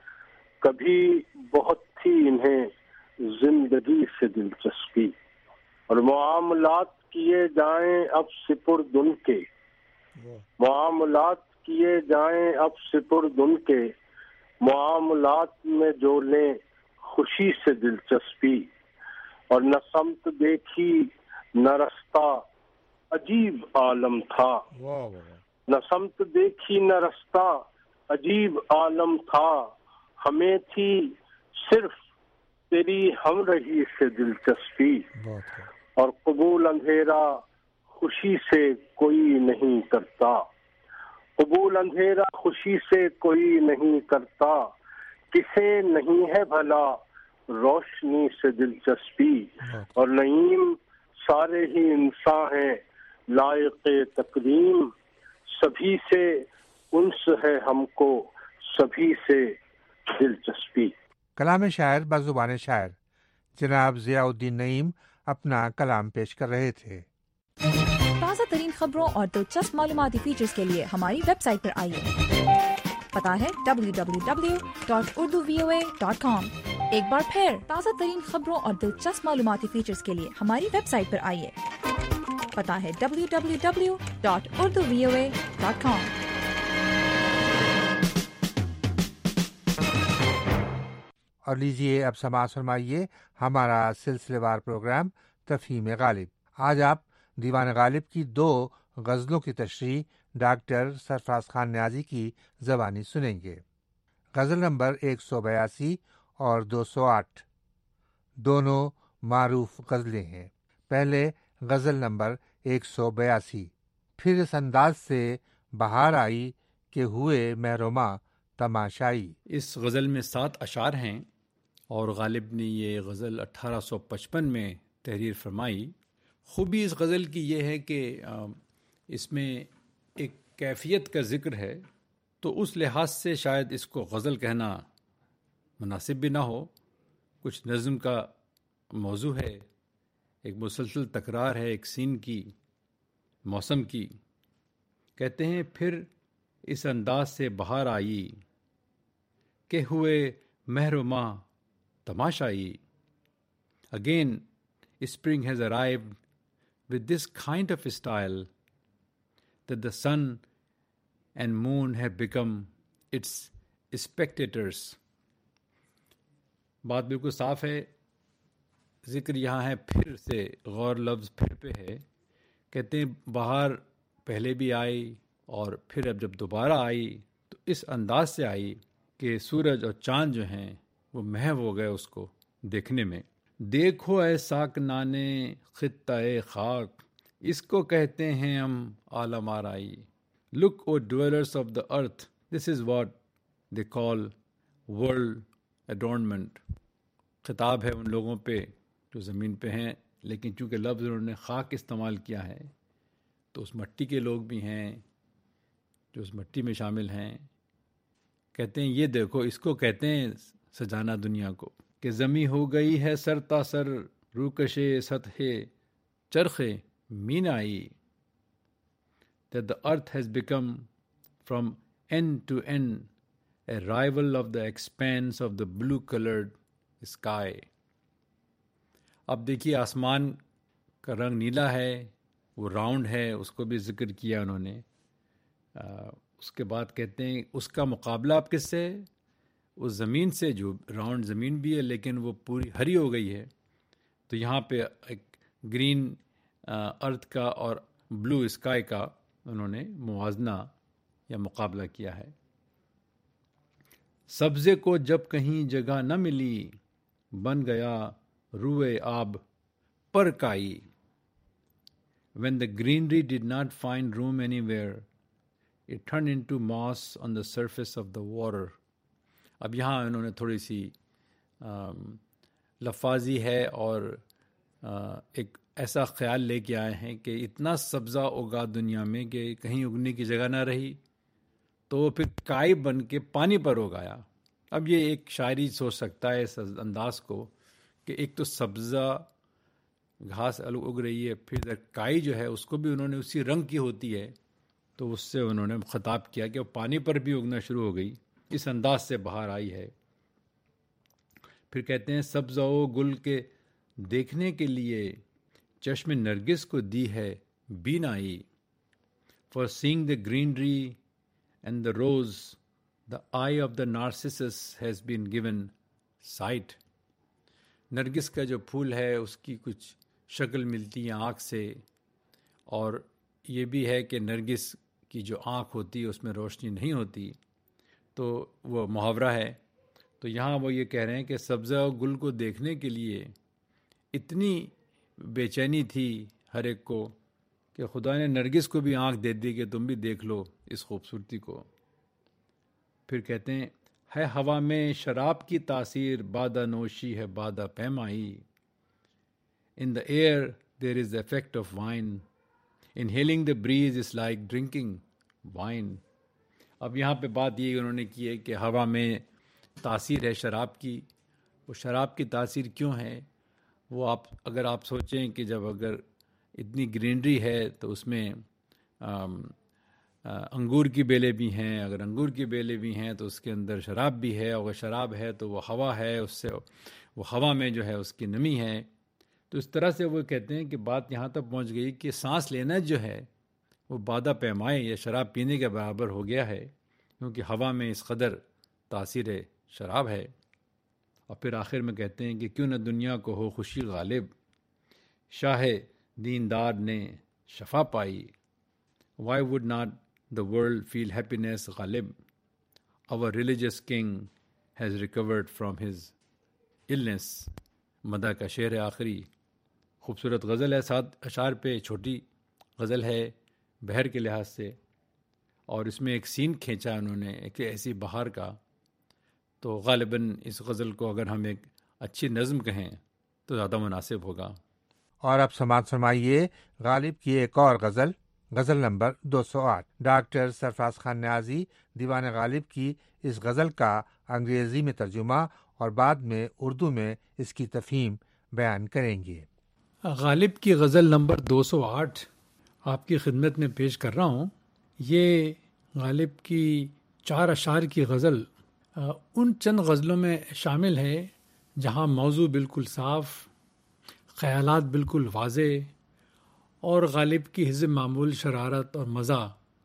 Speaker 6: کبھی بہت تھی انہیں زندگی سے دلچسپی. اور معاملات کیے جائیں اب سپرد ان کے, معاملات کیے جائیں اب سپرد ان کے, معاملات میں جو لیں خوشی سے دلچسپی، اور نہ سمت دیکھی نہ رستہ عجیب عالم تھا، نہ سمت دیکھی نہ رستہ عجیب عالم تھا، ہمیں تھی صرف تیری ہم رہی سے دلچسپی، اور قبول اندھیرا خوشی سے کوئی نہیں کرتا، قبول اندھیرا خوشی سے کوئی نہیں کرتا، کسے نہیں ہے بھلا روشنی سے دلچسپی، اور نعیم سارے ہی انسان ہیں لائق تکریم، سبھی سے انس ہے ہم کو سبھی سے دلچسپی۔
Speaker 2: کلام شاعر بزبان شاعر جناب ضیاء الدین نعیم اپنا کلام پیش کر رہے تھے۔
Speaker 9: تازہ ترین خبروں اور دلچسپ معلوماتی فیچرز کے لیے ہماری ویب سائٹ پر آئیے، پتہ ہے W W W dot Urdu V O A dot com. ایک بار پھر تازہ ترین خبروں اور دلچسپ معلوماتی فیچرز کے لیے ہماری ویب سائٹ پر آئیے، پتہ ہے W W W dot Urdu V O A dot com.
Speaker 2: اور لیجیے اب سماعت فرمائیے ہمارا سلسلے وار پروگرام تفہیم غالب۔ آج آپ دیوان غالب کی دو غزلوں کی تشریح ڈاکٹر سرفراز خان نیازی کی زبانی سنیں گے۔ غزل نمبر ایک سو بیاسی اور دو سو آٹھ دونوں معروف غزلیں ہیں۔ پہلے غزل نمبر ایک سو بیاسی۔ پھر اس انداز سے بہار آئی کہ ہوئے مہرما تماشائی۔
Speaker 5: اس غزل میں سات اشعار ہیں اور غالب نے یہ غزل اٹھارہ سو پچپن میں تحریر فرمائی۔ خوبی اس غزل کی یہ ہے کہ اس میں ایک کیفیت کا ذکر ہے، تو اس لحاظ سے شاید اس کو غزل کہنا مناسب بھی نہ ہو۔ کچھ نظم کا موضوع ہے، ایک مسلسل تکرار ہے ایک سین کی، موسم کی۔ کہتے ہیں پھر اس انداز سے بہار آئی کہ ہوئے مہر و ماہ تماشائی۔ Again, spring has arrived with this kind of style that the sun and moon have become its spectators. بات بالکل صاف ہے، ذکر یہاں ہے پھر سے، غور لفظ پھر پہ ہے۔ کہتے ہیں بہار پہلے بھی آئی اور پھر اب جب دوبارہ آئی تو اس انداز سے آئی کہ سورج اور چاند جو ہیں وہ محو ہو گئے اس کو دیکھنے میں۔ دیکھو اے ساکنان خطہ خاک، اس کو کہتے ہیں ہم عالم آرائی۔ Look O dwellers of the earth, this is what they call world adornment. خطاب ہے ان لوگوں پہ جو زمین پہ ہیں، لیکن چونکہ لفظ انہوں نے خاک استعمال کیا ہے تو اس مٹی کے لوگ بھی ہیں جو اس مٹی میں شامل ہیں۔ کہتے ہیں یہ دیکھو، اس کو کہتے ہیں سجانا دنیا کو، کہ زمیں ہو گئی ہے سر تا سر روکشے سطح چرخ Minai. that the earth has become from end to end a rival of the expanse of the blue colored sky۔ اب دیکھیے آسمان کا رنگ نیلا ہے، وہ راؤنڈ ہے، اس کو بھی ذکر کیا انہوں نے۔ آ, اس کے بعد کہتے ہیں اس کا مقابلہ اب کس سے؟ اس زمین سے جو راؤنڈ زمین بھی ہے لیکن وہ پوری ہری ہو گئی ہے۔ تو یہاں پہ ایک گرین ارتھ کا اور بلو اسکائی کا انہوں نے موازنہ یا مقابلہ کیا ہے۔ سبزے کو جب کہیں جگہ نہ ملی، بن گیا روئے آب پر کائی۔ When the greenery did not find room anywhere, it turned into moss on the surface of the water۔ اب یہاں انہوں نے تھوڑی سی لفاظی ہے اور ایک ایسا خیال لے کے آئے ہیں کہ اتنا سبزہ اگا دنیا میں کہ کہیں اگنے کی جگہ نہ رہی، تو وہ پھر کائی بن کے پانی پر اگایا۔ اب یہ ایک شاعری سوچ سکتا ہے اس انداز کو کہ ایک تو سبزہ گھاس اگ رہی ہے، پھر کائی جو ہے اس کو بھی انہوں نے اسی رنگ کی ہوتی ہے، تو اس سے انہوں نے خطاب کیا کہ وہ پانی پر بھی اگنا شروع ہو گئی۔ اس انداز سے بہار آئی ہے۔ پھر کہتے ہیں سبزہ و گل کے دیکھنے کے لیے چشم نرگس کو دی ہے بینائی۔ For seeing the greenery and the rose The eye of the narcissus has been given sight. نرگس کا جو پھول ہے اس کی کچھ شکل ملتی ہے آنکھ سے، اور یہ بھی ہے کہ نرگس کی جو آنکھ ہوتی ہے اس میں روشنی نہیں ہوتی، تو وہ محاورہ ہے. تو یہاں وہ یہ کہہ رہے ہیں کہ سبزہ و گل کو دیکھنے کے لیے اتنی بے چینی تھی ہر ایک کو کہ خدا نے نرگس کو بھی آنکھ دے دی کہ تم بھی دیکھ لو اس خوبصورتی کو. پھر کہتے ہیں ہے ہوا میں شراب کی تاثیر، بادہ نوشی ہے بادہ پیمائی. In the air there is the effect of wine, inhaling the breeze is like drinking wine. اب یہاں پہ بات یہ انہوں نے کی ہے کہ ہوا میں تاثیر ہے شراب کی. وہ شراب کی تاثیر کیوں ہے؟ وہ آپ اگر آپ سوچیں کہ جب اگر اتنی گرینری ہے تو اس میں آم, آ, انگور کی بیلیں بھی ہیں، اگر انگور کی بیلیں بھی ہیں تو اس کے اندر شراب بھی ہے، اگر شراب ہے تو وہ ہوا ہے، اس سے وہ ہوا میں جو ہے اس کی نمی ہے. تو اس طرح سے وہ کہتے ہیں کہ بات یہاں تک پہنچ گئی کہ سانس لینا جو ہے وہ بادہ پیمائے یا شراب پینے کے برابر ہو گیا ہے، کیونکہ ہوا میں اس قدر تاثیر شراب ہے. اور پھر آخر میں کہتے ہیں کہ کیوں نہ دنیا کو ہو خوشی غالب، شاہ دیندار نے شفا پائی. Why would not the world feel happiness Ghalib, اور religious king has recovered from his illness. مدح کا شعر ہے آخری. خوبصورت غزل ہے، سات اشعار پہ چھوٹی غزل ہے بحر کے لحاظ سے، اور اس میں ایک سین کھینچا انہوں نے ایک ایسی بہار کا. تو غالباً اس غزل کو اگر ہم ایک اچھی نظم کہیں تو زیادہ مناسب ہوگا.
Speaker 2: اور اب سماعت فرمائیے غالب کی ایک اور غزل، غزل نمبر دو سو آٹھ. ڈاکٹر سرفراز خان نیازی دیوان غالب کی اس غزل کا انگریزی میں ترجمہ اور بعد میں اردو میں اس کی تفہیم بیان کریں گے.
Speaker 4: غالب کی غزل نمبر دو سو آٹھ آپ کی خدمت میں پیش کر رہا ہوں. یہ غالب کی چار اشعار کی غزل ان چند غزلوں میں شامل ہے جہاں موضوع بالکل صاف، خیالات بالکل واضح اور غالب کی حزب معمول شرارت اور مزہ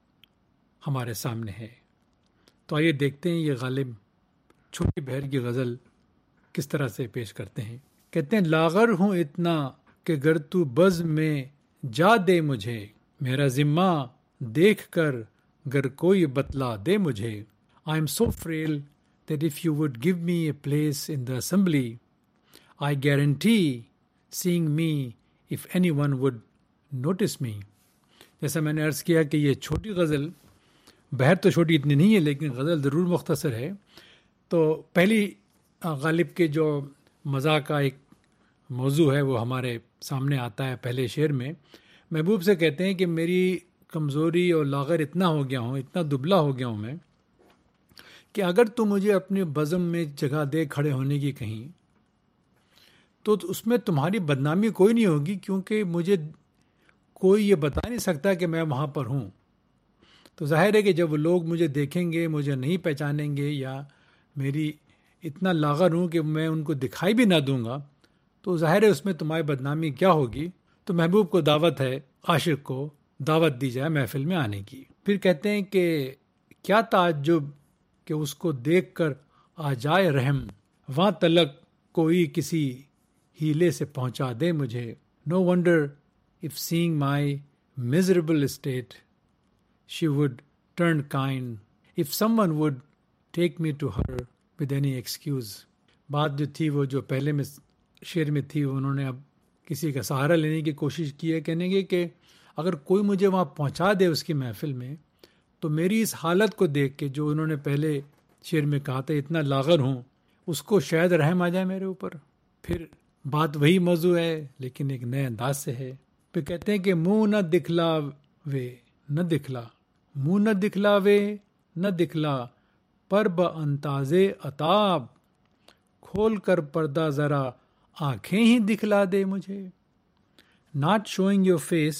Speaker 4: ہمارے سامنے ہے. تو آئیے دیکھتے ہیں یہ غالب چھوٹی بہر کی غزل کس طرح سے پیش کرتے ہیں. کہتے ہیں لاغر ہوں اتنا کہ گر تو بز میں جا دے مجھے، میرا ذمہ دیکھ کر گر کوئی بتلا دے مجھے. I am so frail that if you would give me a place in the assembly, I guarantee seeing me if anyone would notice me. جیسا میں نے عرض کیا کہ یہ چھوٹی غزل، بہر تو چھوٹی اتنی نہیں ہے لیکن غزل ضرور مختصر ہے. تو پہلی غالب کے جو مزاح کا ایک موضوع ہے وہ ہمارے سامنے آتا ہے پہلے شعر میں. محبوب سے کہتے ہیں کہ میری کمزوری اور لاغر اتنا ہو گیا ہوں، اتنا دبلا ہو گیا ہوں میں کہ اگر تو مجھے اپنے بزم میں جگہ دے کھڑے ہونے کی کہیں تو اس میں تمہاری بدنامی کوئی نہیں ہوگی، کیونکہ مجھے کوئی یہ بتا نہیں سکتا کہ میں وہاں پر ہوں. تو ظاہر ہے کہ جب لوگ مجھے دیکھیں گے، مجھے نہیں پہچانیں گے یا میری اتنا لاغر ہوں کہ میں ان کو دکھائی بھی نہ دوں گا، تو ظاہر ہے اس میں تمہاری بدنامی کیا ہوگی. تو محبوب کو دعوت ہے، عاشق کو دعوت دی جائے محفل میں آنے کی. پھر کہتے ہیں کہ کیا تعجب کہ اس کو دیکھ کر آ جائے رحم، وہاں تلک کوئی کسی ہیلے سے پہنچا دے مجھے. No wonder of seeing my miserable state she would turn kind if someone would take me to her with any excuse. بات جو تھی وہ جو پہلے میں شعر میں تھی، انہوں نے اب کسی کا سہارا لینے کی کوشش کی ہے. کہنے گے کہ اگر کوئی مجھے وہاں پہنچا دے اس کی محفل میں تو میری اس حالت کو دیکھ کے جو انہوں نے پہلے شعر میں کہا تھا اتنا لاغر ہوں، اس کو شاید رحم آ جائے میرے اوپر. پھر بات وہی موضوع ہے لیکن ایک نئے انداز سے ہے. پھر کہتے ہیں کہ منہ نہ دکھلا وے نہ دکھلا، منہ نہ دکھلا وے نہ دکھلا پر بانداز عتاب، کھول کر پردہ ذرا آنکھیں ہی دکھلا دے مجھے. Not showing your face,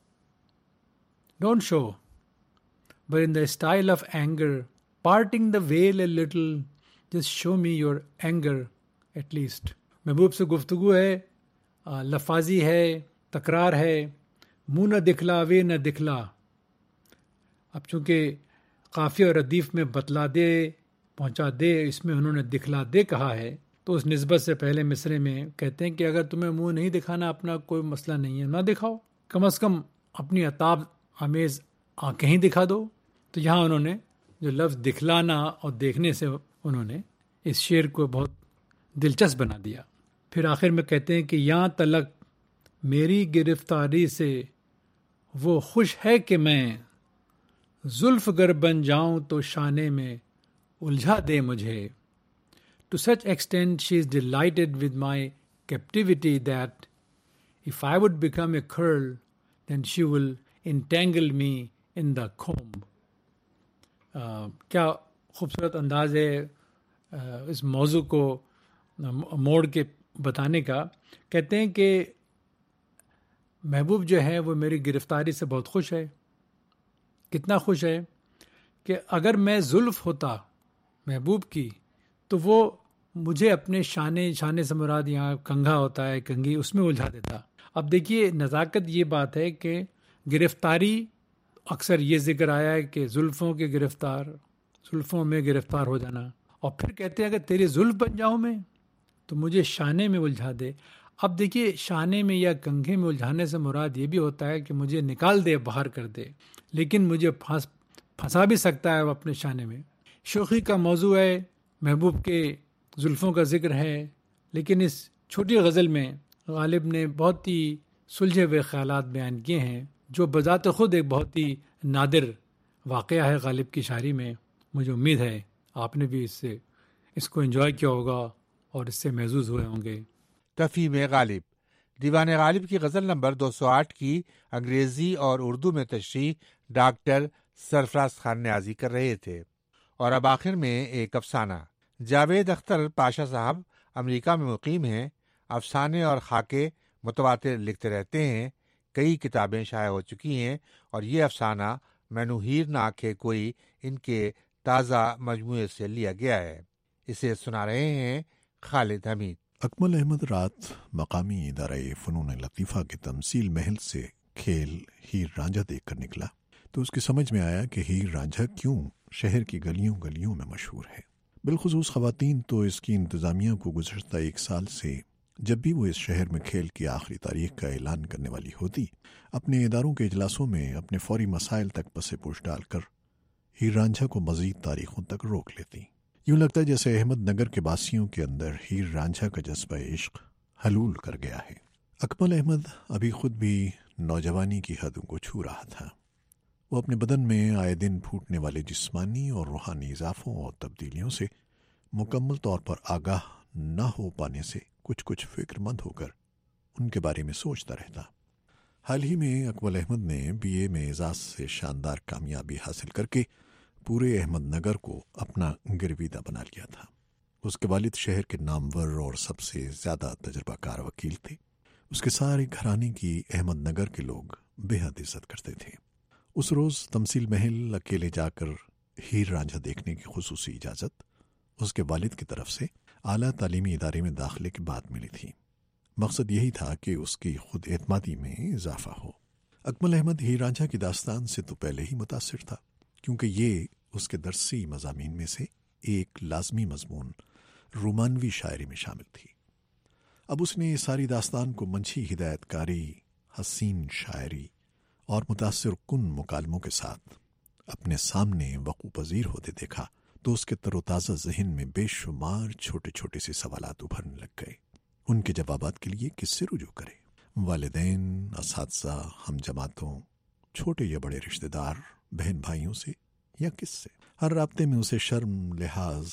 Speaker 4: don't show, but in the style of anger, parting the veil a little, just show me your anger at least. محبوب سے گفتگو ہے، لفاظی ہے، تکرار ہے. منہ نہ دکھلا وے نہ دکھلا. اب چونکہ قافیہ اور ردیف میں بتلا دے، پہنچا دے، اس میں انہوں نے دکھلا دے کہا ہے، تو اس نسبت سے پہلے مصرے میں کہتے ہیں کہ اگر تمہیں منہ نہیں دکھانا اپنا کوئی مسئلہ نہیں ہے، نہ دکھاؤ، کم از کم اپنی عتاب آمیز آنکھیں ہی دکھا دو۔ تو یہاں انہوں نے جو لفظ دکھلانا اور دیکھنے سے انہوں نے اس شعر کو بہت دلچسپ بنا دیا۔ پھر آخر میں کہتے ہیں کہ یہاں تلک میری گرفتاری سے وہ خوش ہے کہ میں زلف گر بن جاؤں تو شانے میں الجھا دے مجھے۔ To such extent she is delighted with my captivity that if I would become a curl, then she will entangle me in the comb. uh, کیا خوبصورت انداز ہے uh, اس موضوع کو uh, موڑ کے بتانے کا۔ کہتے ہیں کہ محبوب جو ہے وہ میری گرفتاری سے بہت خوش ہے۔ کتنا خوش ہے کہ اگر میں زلف ہوتا محبوب کی تو وہ مجھے اپنے شانے شانے سے مراد یہاں کنگھا ہوتا ہے، کنگھی، اس میں الجھا دیتا۔ اب دیکھیے نزاکت یہ بات ہے کہ گرفتاری اکثر یہ ذکر آیا ہے کہ زلفوں کے گرفتار، زلفوں میں گرفتار ہو جانا، اور پھر کہتے ہیں اگر تیری زلف بن جاؤں میں تو مجھے شانے میں الجھا دے۔ اب دیکھیے شانے میں یا کنگھے میں الجھانے سے مراد یہ بھی ہوتا ہے کہ مجھے نکال دے، باہر کر دے، لیکن مجھے پھنس پھنسا بھی سکتا ہے وہ اپنے شانے میں۔ شوخی کا موضوع ہے، محبوب کے زلفوں کا ذکر ہے، لیکن اس چھوٹی غزل میں غالب نے بہت ہی سلجھے ہوئے خیالات بیان کیے ہیں، جو بذات خود ایک بہت ہی نادر واقعہ ہے غالب کی شاعری میں۔ مجھے امید ہے آپ نے بھی اس سے اس کو انجوائے کیا ہوگا اور اس سے محظوظ ہوئے ہوں گے۔
Speaker 2: تفہیم غالب، دیوان غالب کی غزل نمبر دو سو آٹھ کی انگریزی اور اردو میں تشریح ڈاکٹر سرفراز خان نیازی کر رہے تھے۔ اور اب آخر میں ایک افسانہ۔ جاوید اختر پاشا صاحب امریکہ میں مقیم ہیں، افسانے اور خاکے متواتر لکھتے رہتے ہیں، کئی کتابیں شائع ہو چکی ہیں، اور یہ افسانہ مینو ہیر نہ آکھے کوئی ان کے تازہ مجموعے سے لیا گیا ہے۔ اسے سنا رہے ہیں خالد حمید۔
Speaker 7: اکمل احمد رات مقامی ادارہ فنون لطیفہ کے تمثیل محل سے کھیل ہیر رانجھا دیکھ کر نکلا تو اس کی سمجھ میں آیا کہ ہیر رانجھا کیوں شہر کی گلیوں گلیوں میں مشہور ہے۔ بالخصوص خواتین تو اس کی انتظامیہ کو گزشتہ ایک سال سے جب بھی وہ اس شہر میں کھیل کی آخری تاریخ کا اعلان کرنے والی ہوتی، اپنے اداروں کے اجلاسوں میں اپنے فوری مسائل تک پس پوش ڈال کر ہیر رانجھا کو مزید تاریخوں تک روک لیتی۔ یوں لگتا ہے جیسے احمد نگر کے باسیوں کے اندر ہیر رانجھا کا جذبہ عشق حلول کر گیا ہے۔ اکمل احمد ابھی خود بھی نوجوانی کی حدوں کو چھو رہا تھا۔ وہ اپنے بدن میں آئے دن پھوٹنے والے جسمانی اور روحانی اضافوں اور تبدیلیوں سے مکمل طور پر آگاہ نہ ہو پانے سے کچھ کچھ فکر مند ہو کر ان کے بارے میں سوچتا رہتا۔ حال ہی میں اکمل احمد نے بی اے میں اعزاز سے شاندار کامیابی حاصل کر کے پورے احمد نگر کو اپنا گرویدہ بنا لیا تھا۔ اس کے والد شہر کے نامور اور سب سے زیادہ تجربہ کار وکیل تھے۔ اس کے سارے گھرانے کی احمد نگر کے لوگ بے حد عزت کرتے تھے۔ اس روز تمثیل محل اکیلے جا کر ہیر رانجھا دیکھنے کی خصوصی اجازت اس کے والد کی طرف سے اعلیٰ تعلیمی ادارے میں داخلے کے بعد ملی تھی۔ مقصد یہی تھا کہ اس کی خود اعتمادی میں اضافہ ہو۔ اکمل احمد ہیر رانجھا کی داستان سے تو پہلے ہی متاثر تھا، کیونکہ یہ اس کے درسی مضامین میں سے ایک لازمی مضمون رومانوی شاعری میں شامل تھی۔ اب اس نے ساری داستان کو منشی ہدایت کاری، حسین شاعری اور متاثر کن مکالموں کے ساتھ اپنے سامنے وقوع پذیر ہوتے دیکھا تو اس کے تر و تازہ ذہن میں بے شمار چھوٹے چھوٹے سے سوالات ابھرنے لگ گئے۔ ان کے جوابات کے لیے کس سے رجوع کرے؟ والدین، اساتذہ، ہم جماعتوں، چھوٹے یا بڑے رشتہ دار، بہن بھائیوں سے یا کس سے؟ ہر رابطے میں اسے شرم، لحاظ،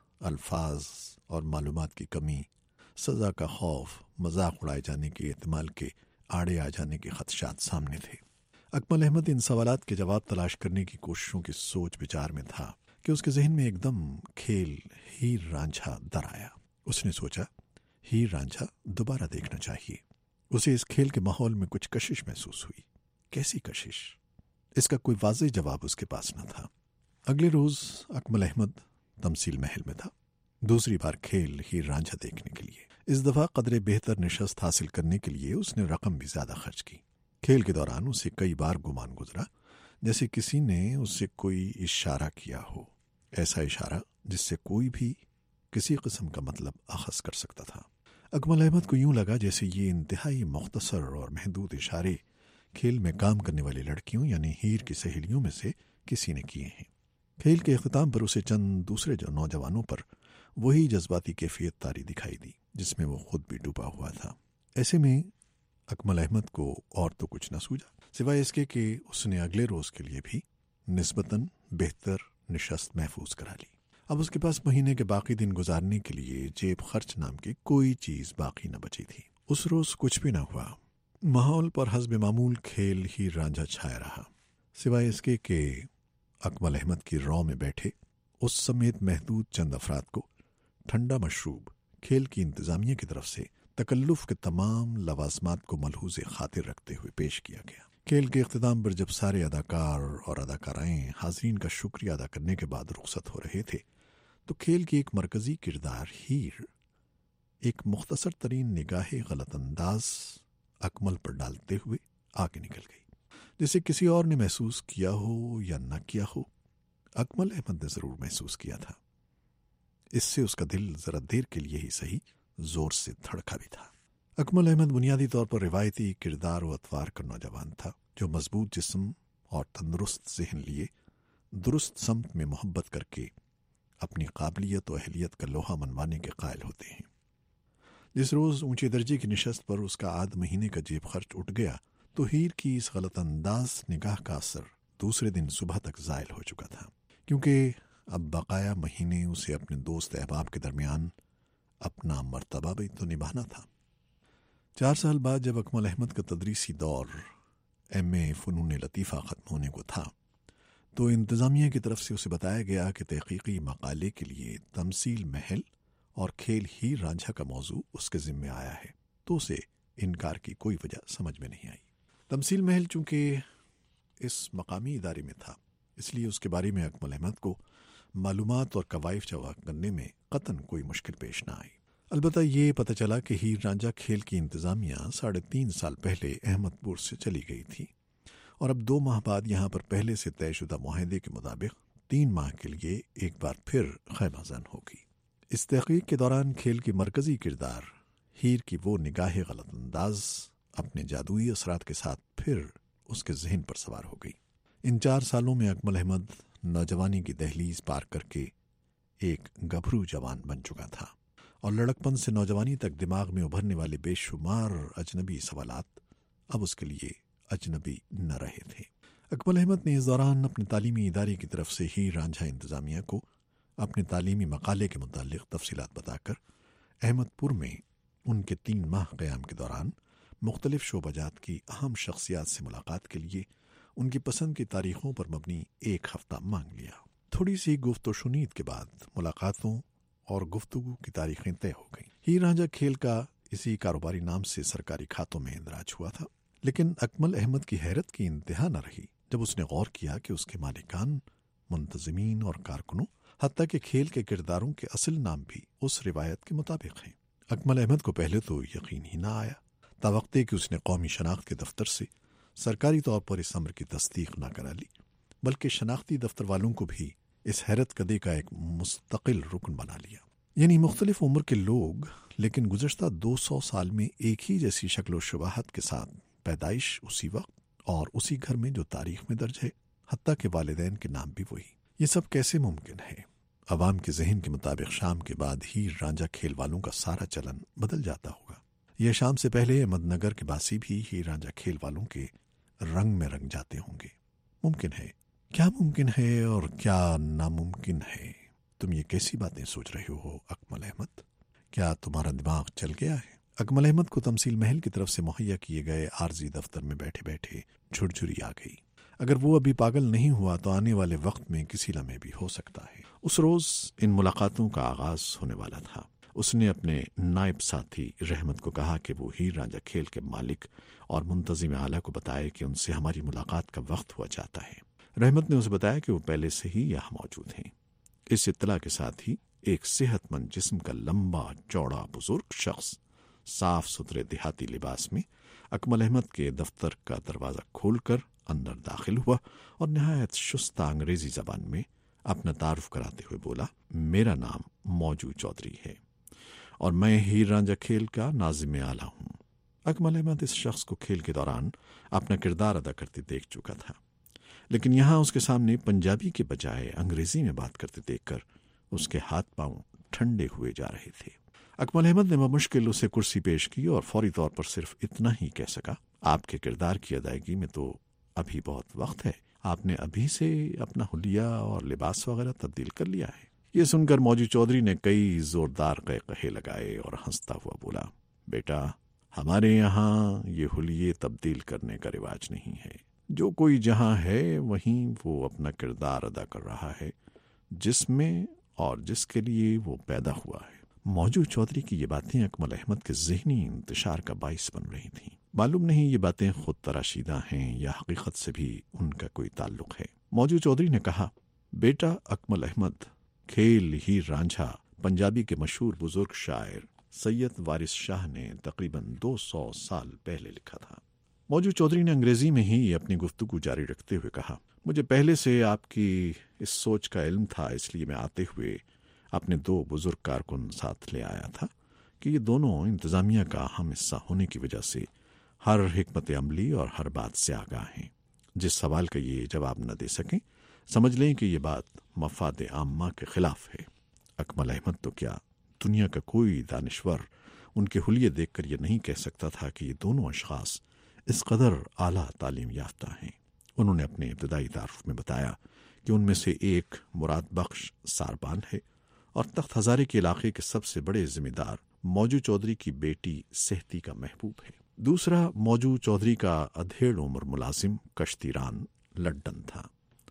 Speaker 7: الفاظ اور معلومات کی کمی، سزا کا خوف، مذاق اڑائے جانے کے احتمال کے آڑے آ جانے کے خدشات سامنے تھے۔ اکمل احمد ان سوالات کے جواب تلاش کرنے کی کوششوں کی سوچ بچار میں تھا کہ اس کے ذہن میں ایک دم کھیل ہیر رانجھا در آیا۔ اس نے سوچا ہیر رانجھا دوبارہ دیکھنا چاہیے۔ اسے اس کھیل کے ماحول میں کچھ کشش محسوس ہوئی۔ کیسی کشش؟ اس کا کوئی واضح جواب اس کے پاس نہ تھا۔ اگلے روز اکمل احمد تمثیل محل میں تھا، دوسری بار کھیل ہیر رانجھا دیکھنے کے لیے۔ اس دفعہ قدرے بہتر نشست حاصل کرنے کے لیے اس نے رقم بھی زیادہ خرچ کی۔ کھیل کے دوران اسے کئی بار گمان گزرا جیسے کسی نے اس سے کوئی اشارہ کیا ہو، ایسا اشارہ جس سے کوئی بھی کسی قسم کا مطلب اخذ کر سکتا تھا۔ اکمل احمد کو یوں لگا جیسے یہ انتہائی مختصر اور محدود اشارے کھیل میں کام کرنے والی لڑکیوں یعنی ہیر کی سہیلیوں میں سے کسی نے کیے ہیں۔ کھیل کے اختتام پر اسے چند دوسرے جو نوجوانوں پر وہی جذباتی کیفیت طاری دکھائی دی جس میں وہ خود بھی ڈوبا ہوا تھا۔ ایسے میں اکمل احمد کو اور تو کچھ نہ سوجا سوائے اس کے کہ اس نے اگلے روز کے لیے بھی نسبتاً بہتر نشست محفوظ کرا لی۔ اب اس کے پاس مہینے کے باقی دن گزارنے کے لیے جیب خرچ نام کی کوئی چیز باقی نہ بچی تھی۔ اس روز کچھ بھی نہ ہوا۔ ماحول پر حسب معمول کھیل ہی رانجھا چھایا رہا، سوائے اس کے کہ اکمل احمد کی رو میں بیٹھے اس سمیت محدود چند افراد کو ٹھنڈا مشروب کھیل کی انتظامیہ کی طرف سے تکلف کے تمام لوازمات کو ملحوظ خاطر رکھتے ہوئے پیش کیا گیا۔ کھیل کے اختتام پر جب سارے اداکار اور اداکارائیں حاضرین کا شکریہ ادا کرنے کے بعد رخصت ہو رہے تھے تو کھیل کی ایک مرکزی کردار ہیر ایک مختصر ترین نگاہ غلط انداز اکمل پر ڈالتے ہوئے آگے نکل گئی، جسے کسی اور نے محسوس کیا ہو یا نہ کیا ہو، اکمل احمد نے ضرور محسوس کیا تھا۔ اس سے اس کا دل ذرا دیر کے لیے ہی صحیح زور سے دھڑکا بھی تھا۔ اکمل احمد بنیادی طور پر روایتی کردار و اطوار کا نوجوان تھا جو مضبوط جسم اور تندرست ذہن لیے درست سمت میں محبت کر کے اپنی قابلیت و اہلیت کا لوہا منوانے کے قائل ہوتے ہیں۔ جس روز اونچے درجے کی نشست پر اس کا آدھ مہینے کا جیب خرچ اٹھ گیا تو ہیر کی اس غلط انداز نگاہ کا اثر دوسرے دن صبح تک زائل ہو چکا تھا، کیونکہ اب بقایا مہینے اسے اپنے دوست احباب کے درمیان اپنا مرتبہ بھی تو نبھانا تھا۔ چار سال بعد جب اکمل احمد کا تدریسی دور ایم اے فنون لطیفہ ختم ہونے کو تھا تو انتظامیہ کی طرف سے اسے بتایا گیا کہ تحقیقی مقالے کے لیے تمثیل محل اور کھیل ہی رانجھا کا موضوع اس کے ذمہ آیا ہے، تو اسے انکار کی کوئی وجہ سمجھ میں نہیں آئی۔ تمثیل محل چونکہ اس مقامی ادارے میں تھا اس لیے اس کے بارے میں اکمل احمد کو معلومات اور قوائف جمع کرنے میں قطعاً کوئی مشکل پیش نہ آئی۔ البتہ یہ پتہ چلا کہ ہیر رانجھا کھیل کی انتظامیہ ساڑھے تین سال پہلے احمد پور سے چلی گئی تھی اور اب دو ماہ بعد یہاں پر پہلے سے طے شدہ معاہدے کے مطابق تین ماہ کے لیے ایک بار پھر خیمہ زن ہوگی۔ اس تحقیق کے دوران کھیل کی مرکزی کردار ہیر کی وہ نگاہ غلط انداز اپنے جادوئی اثرات کے ساتھ پھر اس کے ذہن پر سوار ہو گئی۔ ان چار سالوں میں اکمل احمد نوجوانی کی دہلیز پار کر کے ایک گبھرو جوان بن چکا تھا اور لڑکپن سے نوجوانی تک دماغ میں ابھرنے والے بے شمار اجنبی سوالات اب اس کے لیے اجنبی نہ رہے تھے۔ اکمل احمد نے اس دوران اپنے تعلیمی ادارے کی طرف سے ہیر رانجھا انتظامیہ کو اپنے تعلیمی مقالے کے متعلق تفصیلات بتا کر احمد پور میں ان کے تین ماہ قیام کے دوران مختلف شعبہ جات کی اہم شخصیات سے ملاقات کے لیے ان کی پسند کی تاریخوں پر مبنی ایک ہفتہ مانگ لیا۔ تھوڑی سی گفت و شنید کے بعد ملاقاتوں اور گفتگو کی تاریخیں طے ہو گئیں۔ ہیر رانجھا کھیل کا اسی کاروباری نام سے سرکاری کھاتوں میں اندراج ہوا تھا، لیکن اکمل احمد کی حیرت کی انتہا نہ رہی جب اس نے غور کیا کہ اس کے مالکان، منتظمین اور کارکنوں، حتیٰ کہ کھیل کے کرداروں کے اصل نام بھی اس روایت کے مطابق ہیں۔ اکمل احمد کو پہلے تو یقین ہی نہ آیا، تاوقتے کہ اس نے قومی شناخت کے دفتر سے سرکاری طور پر اس امر کی تصدیق نہ کرا لی، بلکہ شناختی دفتر والوں کو بھی اس حیرت کدے کا ایک مستقل رکن بنا لیا۔ یعنی مختلف عمر کے لوگ لیکن گزشتہ دو سو سال میں ایک ہی جیسی شکل و شباہت کے ساتھ پیدائش اسی وقت اور اسی گھر میں جو تاریخ میں درج ہے، حتیٰ کہ والدین کے نام بھی وہی۔ یہ سب کیسے ممکن ہے؟ عوام کے ذہن کے مطابق شام کے بعد ہی رانجھا کھیل والوں کا سارا چلن بدل جاتا ہوگا۔ یہ شام سے پہلے احمد نگر کے باسی بھی ہی رانجھا کھیل والوں کے رنگ میں رنگ جاتے ہوں گے۔ ممکن ہے؟ کیا ممکن ہے اور کیا ناممکن ہے؟ تم یہ کیسی باتیں سوچ رہے ہو اکمل احمد؟ کیا تمہارا دماغ چل گیا ہے؟ اکمل احمد کو تمثیل محل کی طرف سے مہیا کیے گئے عارضی دفتر میں بیٹھے بیٹھے جھرجھری آ گئی۔ اگر وہ ابھی پاگل نہیں ہوا تو آنے والے وقت میں کسی لمحے بھی ہو سکتا ہے۔ اس روز ان ملاقاتوں کا آغاز ہونے والا تھا۔ اس نے اپنے نائب ساتھی رحمت کو کہا کہ وہ ہیر رانجھا کھیل کے مالک اور منتظم اعلیٰ کو بتائے کہ ان سے ہماری ملاقات کا وقت ہوا چاہتا ہے۔ رحمت نے اسے بتایا کہ وہ پہلے سے ہی یہاں موجود ہیں۔ اس اطلاع کے ساتھ ہی ایک صحت مند جسم کا لمبا چوڑا بزرگ شخص صاف ستھرے دیہاتی لباس میں اکمل احمد کے دفتر کا دروازہ کھول کر अंदर दाखिल हुआ और नहायत शुस्ता अंग्रेजी जबान में अपना तारुफ कराते हुए बोला, मेरा नाम मौजू चौधरी है और मैं हीर रांझा खेल का नाज़िम आला हूँ। अकमल अहमद इस शख्स को खेल के दौरान अपना किरदार अदा करते देख चुका था, लेकिन यहाँ उसके सामने पंजाबी के बजाय अंग्रेजी में बात करते देखकर उसके हाथ पांव ठंडे हुए जा रहे थे। अकमल अहमद ने बमुश्किल उसे कुर्सी पेश की और फौरी तौर पर सिर्फ इतना ही कह सका, आपके किरदार की अदायगी में तो अभी बहुत वक्त है, आपने अभी से अपना हुलिया और लिबास वगैरह तब्दील कर लिया है। ये सुनकर मौजू चौधरी ने कई जोरदार कहे लगाए और हंसता हुआ बोला, बेटा हमारे यहाँ ये हुलिये तब्दील करने का रिवाज नहीं है, जो कोई जहाँ है वहीं वो अपना किरदार अदा कर रहा है जिसमें और जिसके लिए वो पैदा हुआ है। मौजू चौधरी की ये बातें अकमल अहमद के ज़हनी इंतशार का बाइस बन रही थीं। मालूम नहीं ये बातें खुद तराशीदा हैं या हकीकत से भी उनका कोई ताल्लुक है। मौजू चौधरी ने कहा, बेटा अकमल अहमद, खेल हीर रांझा पंजाबी के मशहूर बुजुर्ग शायर सैयद वारिस शाह ने तकरीबन दो सौ साल पहले लिखा था। मौजू चौधरी ने अंग्रेजी में ही अपनी गुफ्तगू जारी रखते हुए कहा, मुझे पहले से आपकी इस सोच का इल्म था, इसलिए मैं आते हुए अपने दो बुजुर्ग कारकुन साथ ले आया था कि ये दोनों इंतजामिया का अहम हिस्सा होने की वजह से हर हिकमत अमली और हर बात से आगाह हैं। जिस सवाल का ये जवाब न दे सकें, समझ लें कि ये बात मफाद आम्मा के खिलाफ है। अकमल अहमद तो क्या, दुनिया का कोई दानिश्वर उनके हुलिये देखकर ये नहीं कह सकता था कि ये दोनों अशखास इस कदर आला तालीम याफ्ता हैं। उन्होंने अपने इब्तदाई तारुफ में बताया कि उनमें से एक मुराद बख्श सारबान है और तख्त हजारे के इलाके के सबसे बड़े जिम्मेदार मौजू चौधरी की बेटी सेहती का महबूब है। दूसरा मौजू चौधरी का अधेड़ उम्र मुलाजिम कश्तीरान लड्डन था।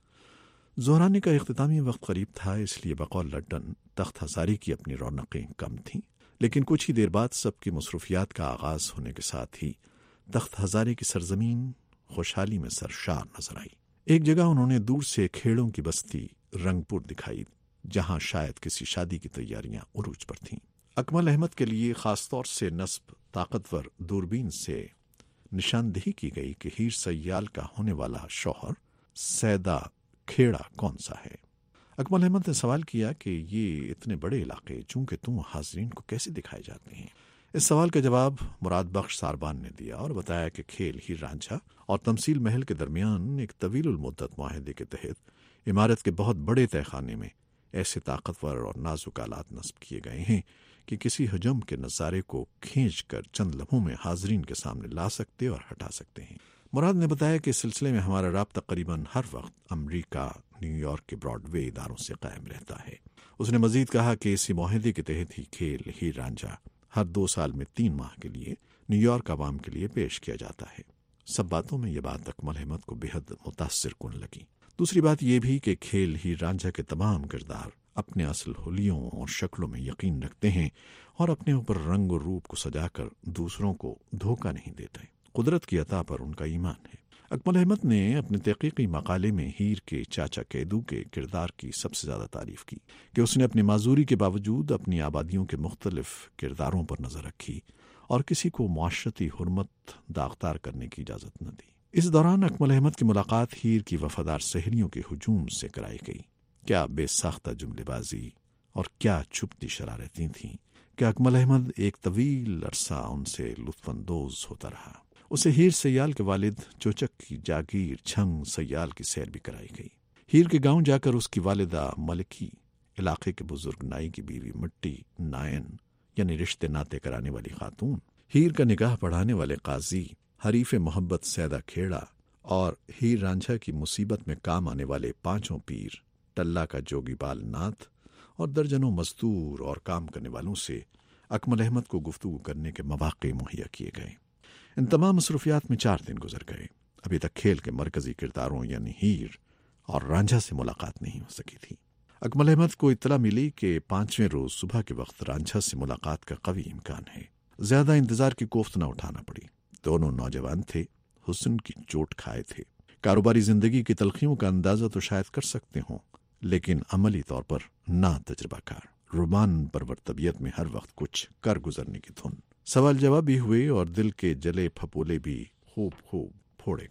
Speaker 7: जोहराने का इख्तितामी वक्त करीब था, इसलिए बकौल लड्डन तख्त हजारी की अपनी रौनकें कम थीं, लेकिन कुछ ही देर बाद सबकी मसरूफियात का आगाज होने के साथ ही तख्त हजारे की सरजमीन खुशहाली में सरशार नजर आई। एक जगह उन्होंने दूर से खेड़ों की बस्ती रंगपुर दिखाई, जहां शायद किसी शादी की तैयारियां उरूज पर थीं। अकमल अहमद के लिए खासतौर से नस्ब ताकतवर दूरबीन से निशानदेही की गई कि हीर सयाल का होने वाला शौहर सैदा खेड़ा कौन सा है। अकमल अहमद ने सवाल किया कि ये इतने बड़े इलाके चूंकि तुम हाजरीन को कैसे दिखाए जाते हैं। इस सवाल का जवाब मुराद बख्श सारबान ने दिया और बताया कि खेल हीर रांझा और तमसील महल के दरमियान एक तवील मुद्दत मुआहदे के तहत इमारत के बहुत बड़े तहखाने में ऐसे ताकतवर और नाजुक आलात नस्ब किए गए हैं कि किसी हजम के नज़ारे को खींच कर चंद लम्हों में हाजरीन के सामने ला सकते और हटा सकते हैं। मुराद ने बताया कि इस सिलसिले में हमारा राब्ता तकरीबन हर वक्त अमरीका, न्यूयॉर्क के ब्रॉडवे इदारों से कायम रहता है। उसने मजीद कहा कि इसी मुआहदे के तहत ही खेल हीर रांझा हर दो साल में तीन माह के लिए न्यूयॉर्क आवाम के लिए पेश किया जाता है। सब बातों में यह बात अकमल अहमद को बेहद मुतासिर कुन लगी। दूसरी बात यह भी कि खेल हीर रांझा के तमाम किरदार अपने असल हुलियों और शक्लों में यकीन रखते हैं और अपने ऊपर रंग और रूप को सजाकर दूसरों को धोखा नहीं देते। कुदरत की अता पर उनका ईमान है। अकमल अहमद ने अपने तहकीकी मकाले में हीर के चाचा कैदू के किरदार की सबसे ज्यादा तारीफ की कि उसने अपनी माजूरी के बावजूद अपनी आबादियों के मुख्तलिफ किरदारों पर नजर रखी और किसी को मुआशरती हुर्मत दागदार करने की इजाजत न दी। इस दौरान अकमल अहमद की मुलाकात हीर की वफादार सहेलियों के हुजूम से कराई गई। क्या बेसाख्ता जुमलेबाजी और क्या छुपती शरारतें थीं कि अकमल अहमद एक तवील अरसा उनसे लुत्फानंदोज होता रहा। उसे हीर सयाल के वालिद चोचक की जागीर छंग सयाल की सैर भी कराई गई। हीर के गांव जाकर उसकी वालिदा मलकी, इलाके के बुजुर्ग नाई की बीवी मिट्टी नायन यानी रिश्ते नाते कराने वाली खातून, हीर का निगाह पढ़ाने वाले काजी, हरीफ मोहब्बत सैदा खेड़ा और हीर रांझा की मुसीबत में काम आने वाले पांचों पीर, टल्ला का जोगीबाल नाथ और दर्जनों मजदूर और काम करने वालों से अकमल अहमद को गुफ्तगू करने के मौके मुहैया किए गए। इन तमाम मसरूफियात में चार दिन गुजर गए। अभी तक खेल के मरकजी किरदारों यानी हीर और रांझा से मुलाकात नहीं हो सकी थी। अकमल अहमद को इत्तला मिली कि पांचवें रोज सुबह के वक्त रांझा से मुलाकात का कवी इम्कान है। ज्यादा इंतजार की कोफ्त न उठाना पड़ी। दोनों नौजवान थे, हुस्न की चोट खाए थे। कारोबारी जिंदगी की तलखियों का अंदाजा तो शायद कर सकते हों, लेकिन अमली तौर पर ना तजर्बाकार। रुमान परवर तबीयत में हर वक्त कुछ कर गुजरने की धुन। सवाल जवाब भी हुए और दिल के जले फपोले भी खूब खूब फोड़े गए।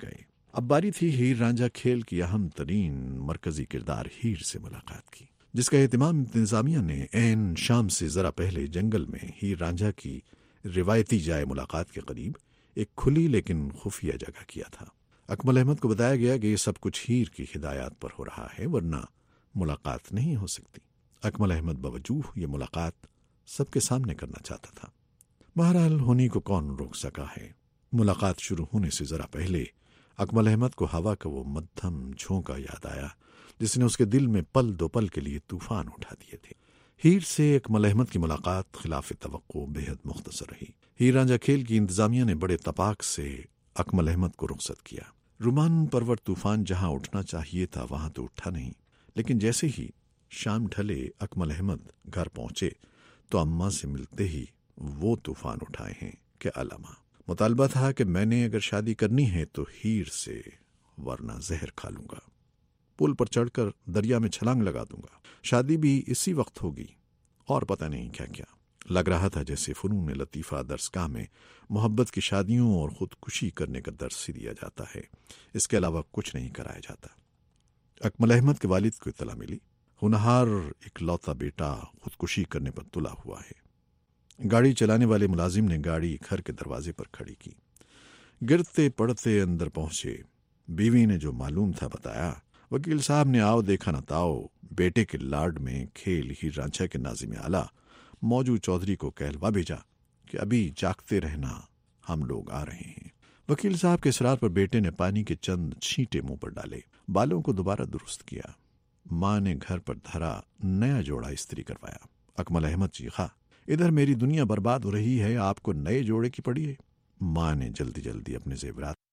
Speaker 7: اب باری تھی ہیر رانجھا کھیل کی اہم ترین مرکزی کردار ہیر سے ملاقات کی، جس کا اہتمام انتظامیہ نے عین شام سے ذرا پہلے جنگل میں ہیر رانجھا کی روایتی جائے ملاقات کے قریب ایک کھلی لیکن خفیہ جگہ کیا تھا۔ اکمل احمد کو بتایا گیا کہ یہ سب کچھ ہیر کی ہدایات پر ہو رہا ہے، ورنہ ملاقات نہیں ہو سکتی۔ اکمل احمد باوجود یہ ملاقات سب کے سامنے کرنا چاہتا تھا۔ بہرحال ہونی کو کون روک سکا ہے۔ ملاقات شروع ہونے سے ذرا پہلے اکمل احمد کو ہوا کا وہ مدھم جھونکا یاد آیا جس نے اس کے دل میں پل دو پل کے لیے طوفان اٹھا دیے تھے۔ ہیر سے اکمل احمد کی ملاقات خلاف توقع بے حد مختصر رہی۔ ہیر رانجھا کھیل کی انتظامیہ نے بڑے تپاک سے اکمل احمد کو رخصت کیا۔ رومان پرور طوفان جہاں اٹھنا چاہیے تھا وہاں تو اٹھا نہیں، لیکن جیسے ہی شام ڈھلے اکمل احمد گھر پہنچے تو اماں سے ملتے ہی وہ طوفان اٹھائے ہیں کہ علامہ مطالبہ تھا کہ میں نے اگر شادی کرنی ہے تو ہیر سے، ورنہ زہر کھا لوں گا، پل پر چڑھ کر دریا میں چھلانگ لگا دوں گا، شادی بھی اسی وقت ہوگی، اور پتہ نہیں کیا کیا۔ لگ رہا تھا جیسے فنون لطیفہ درسگاہ میں محبت کی شادیوں اور خودکشی کرنے کا درس ہی دیا جاتا ہے، اس کے علاوہ کچھ نہیں کرایا جاتا۔ اکمل احمد کے والد کو اطلاع ملی، ہونہار اکلوتا بیٹا خودکشی کرنے پر تلا ہوا ہے۔ گاڑی چلانے والے ملازم نے گاڑی گھر کے دروازے پر کھڑی کی۔ گرتے پڑتے اندر پہنچے، بیوی نے جو معلوم تھا بتایا۔ وکیل صاحب نے آؤ دیکھا نہ تاؤ بیٹے کے لاڈ میں کھیل ہیر رانجھا کے ناظم اعلیٰ موجو چودھری کو کہلوا بھیجا کہ ابھی جاگتے رہنا، ہم لوگ آ رہے ہیں۔ وکیل صاحب کے اصرار پر بیٹے نے پانی کے چند چھینٹے منہ پر ڈالے، بالوں کو دوبارہ درست کیا۔ ماں نے گھر پر دھرا نیا جوڑا استری کروایا۔ اکمل احمد چیخا، ادھر میری دنیا برباد ہو رہی ہے، آپ کو نئے جوڑے کی پڑی ہے۔ ماں نے جلدی جلدی اپنے زیورات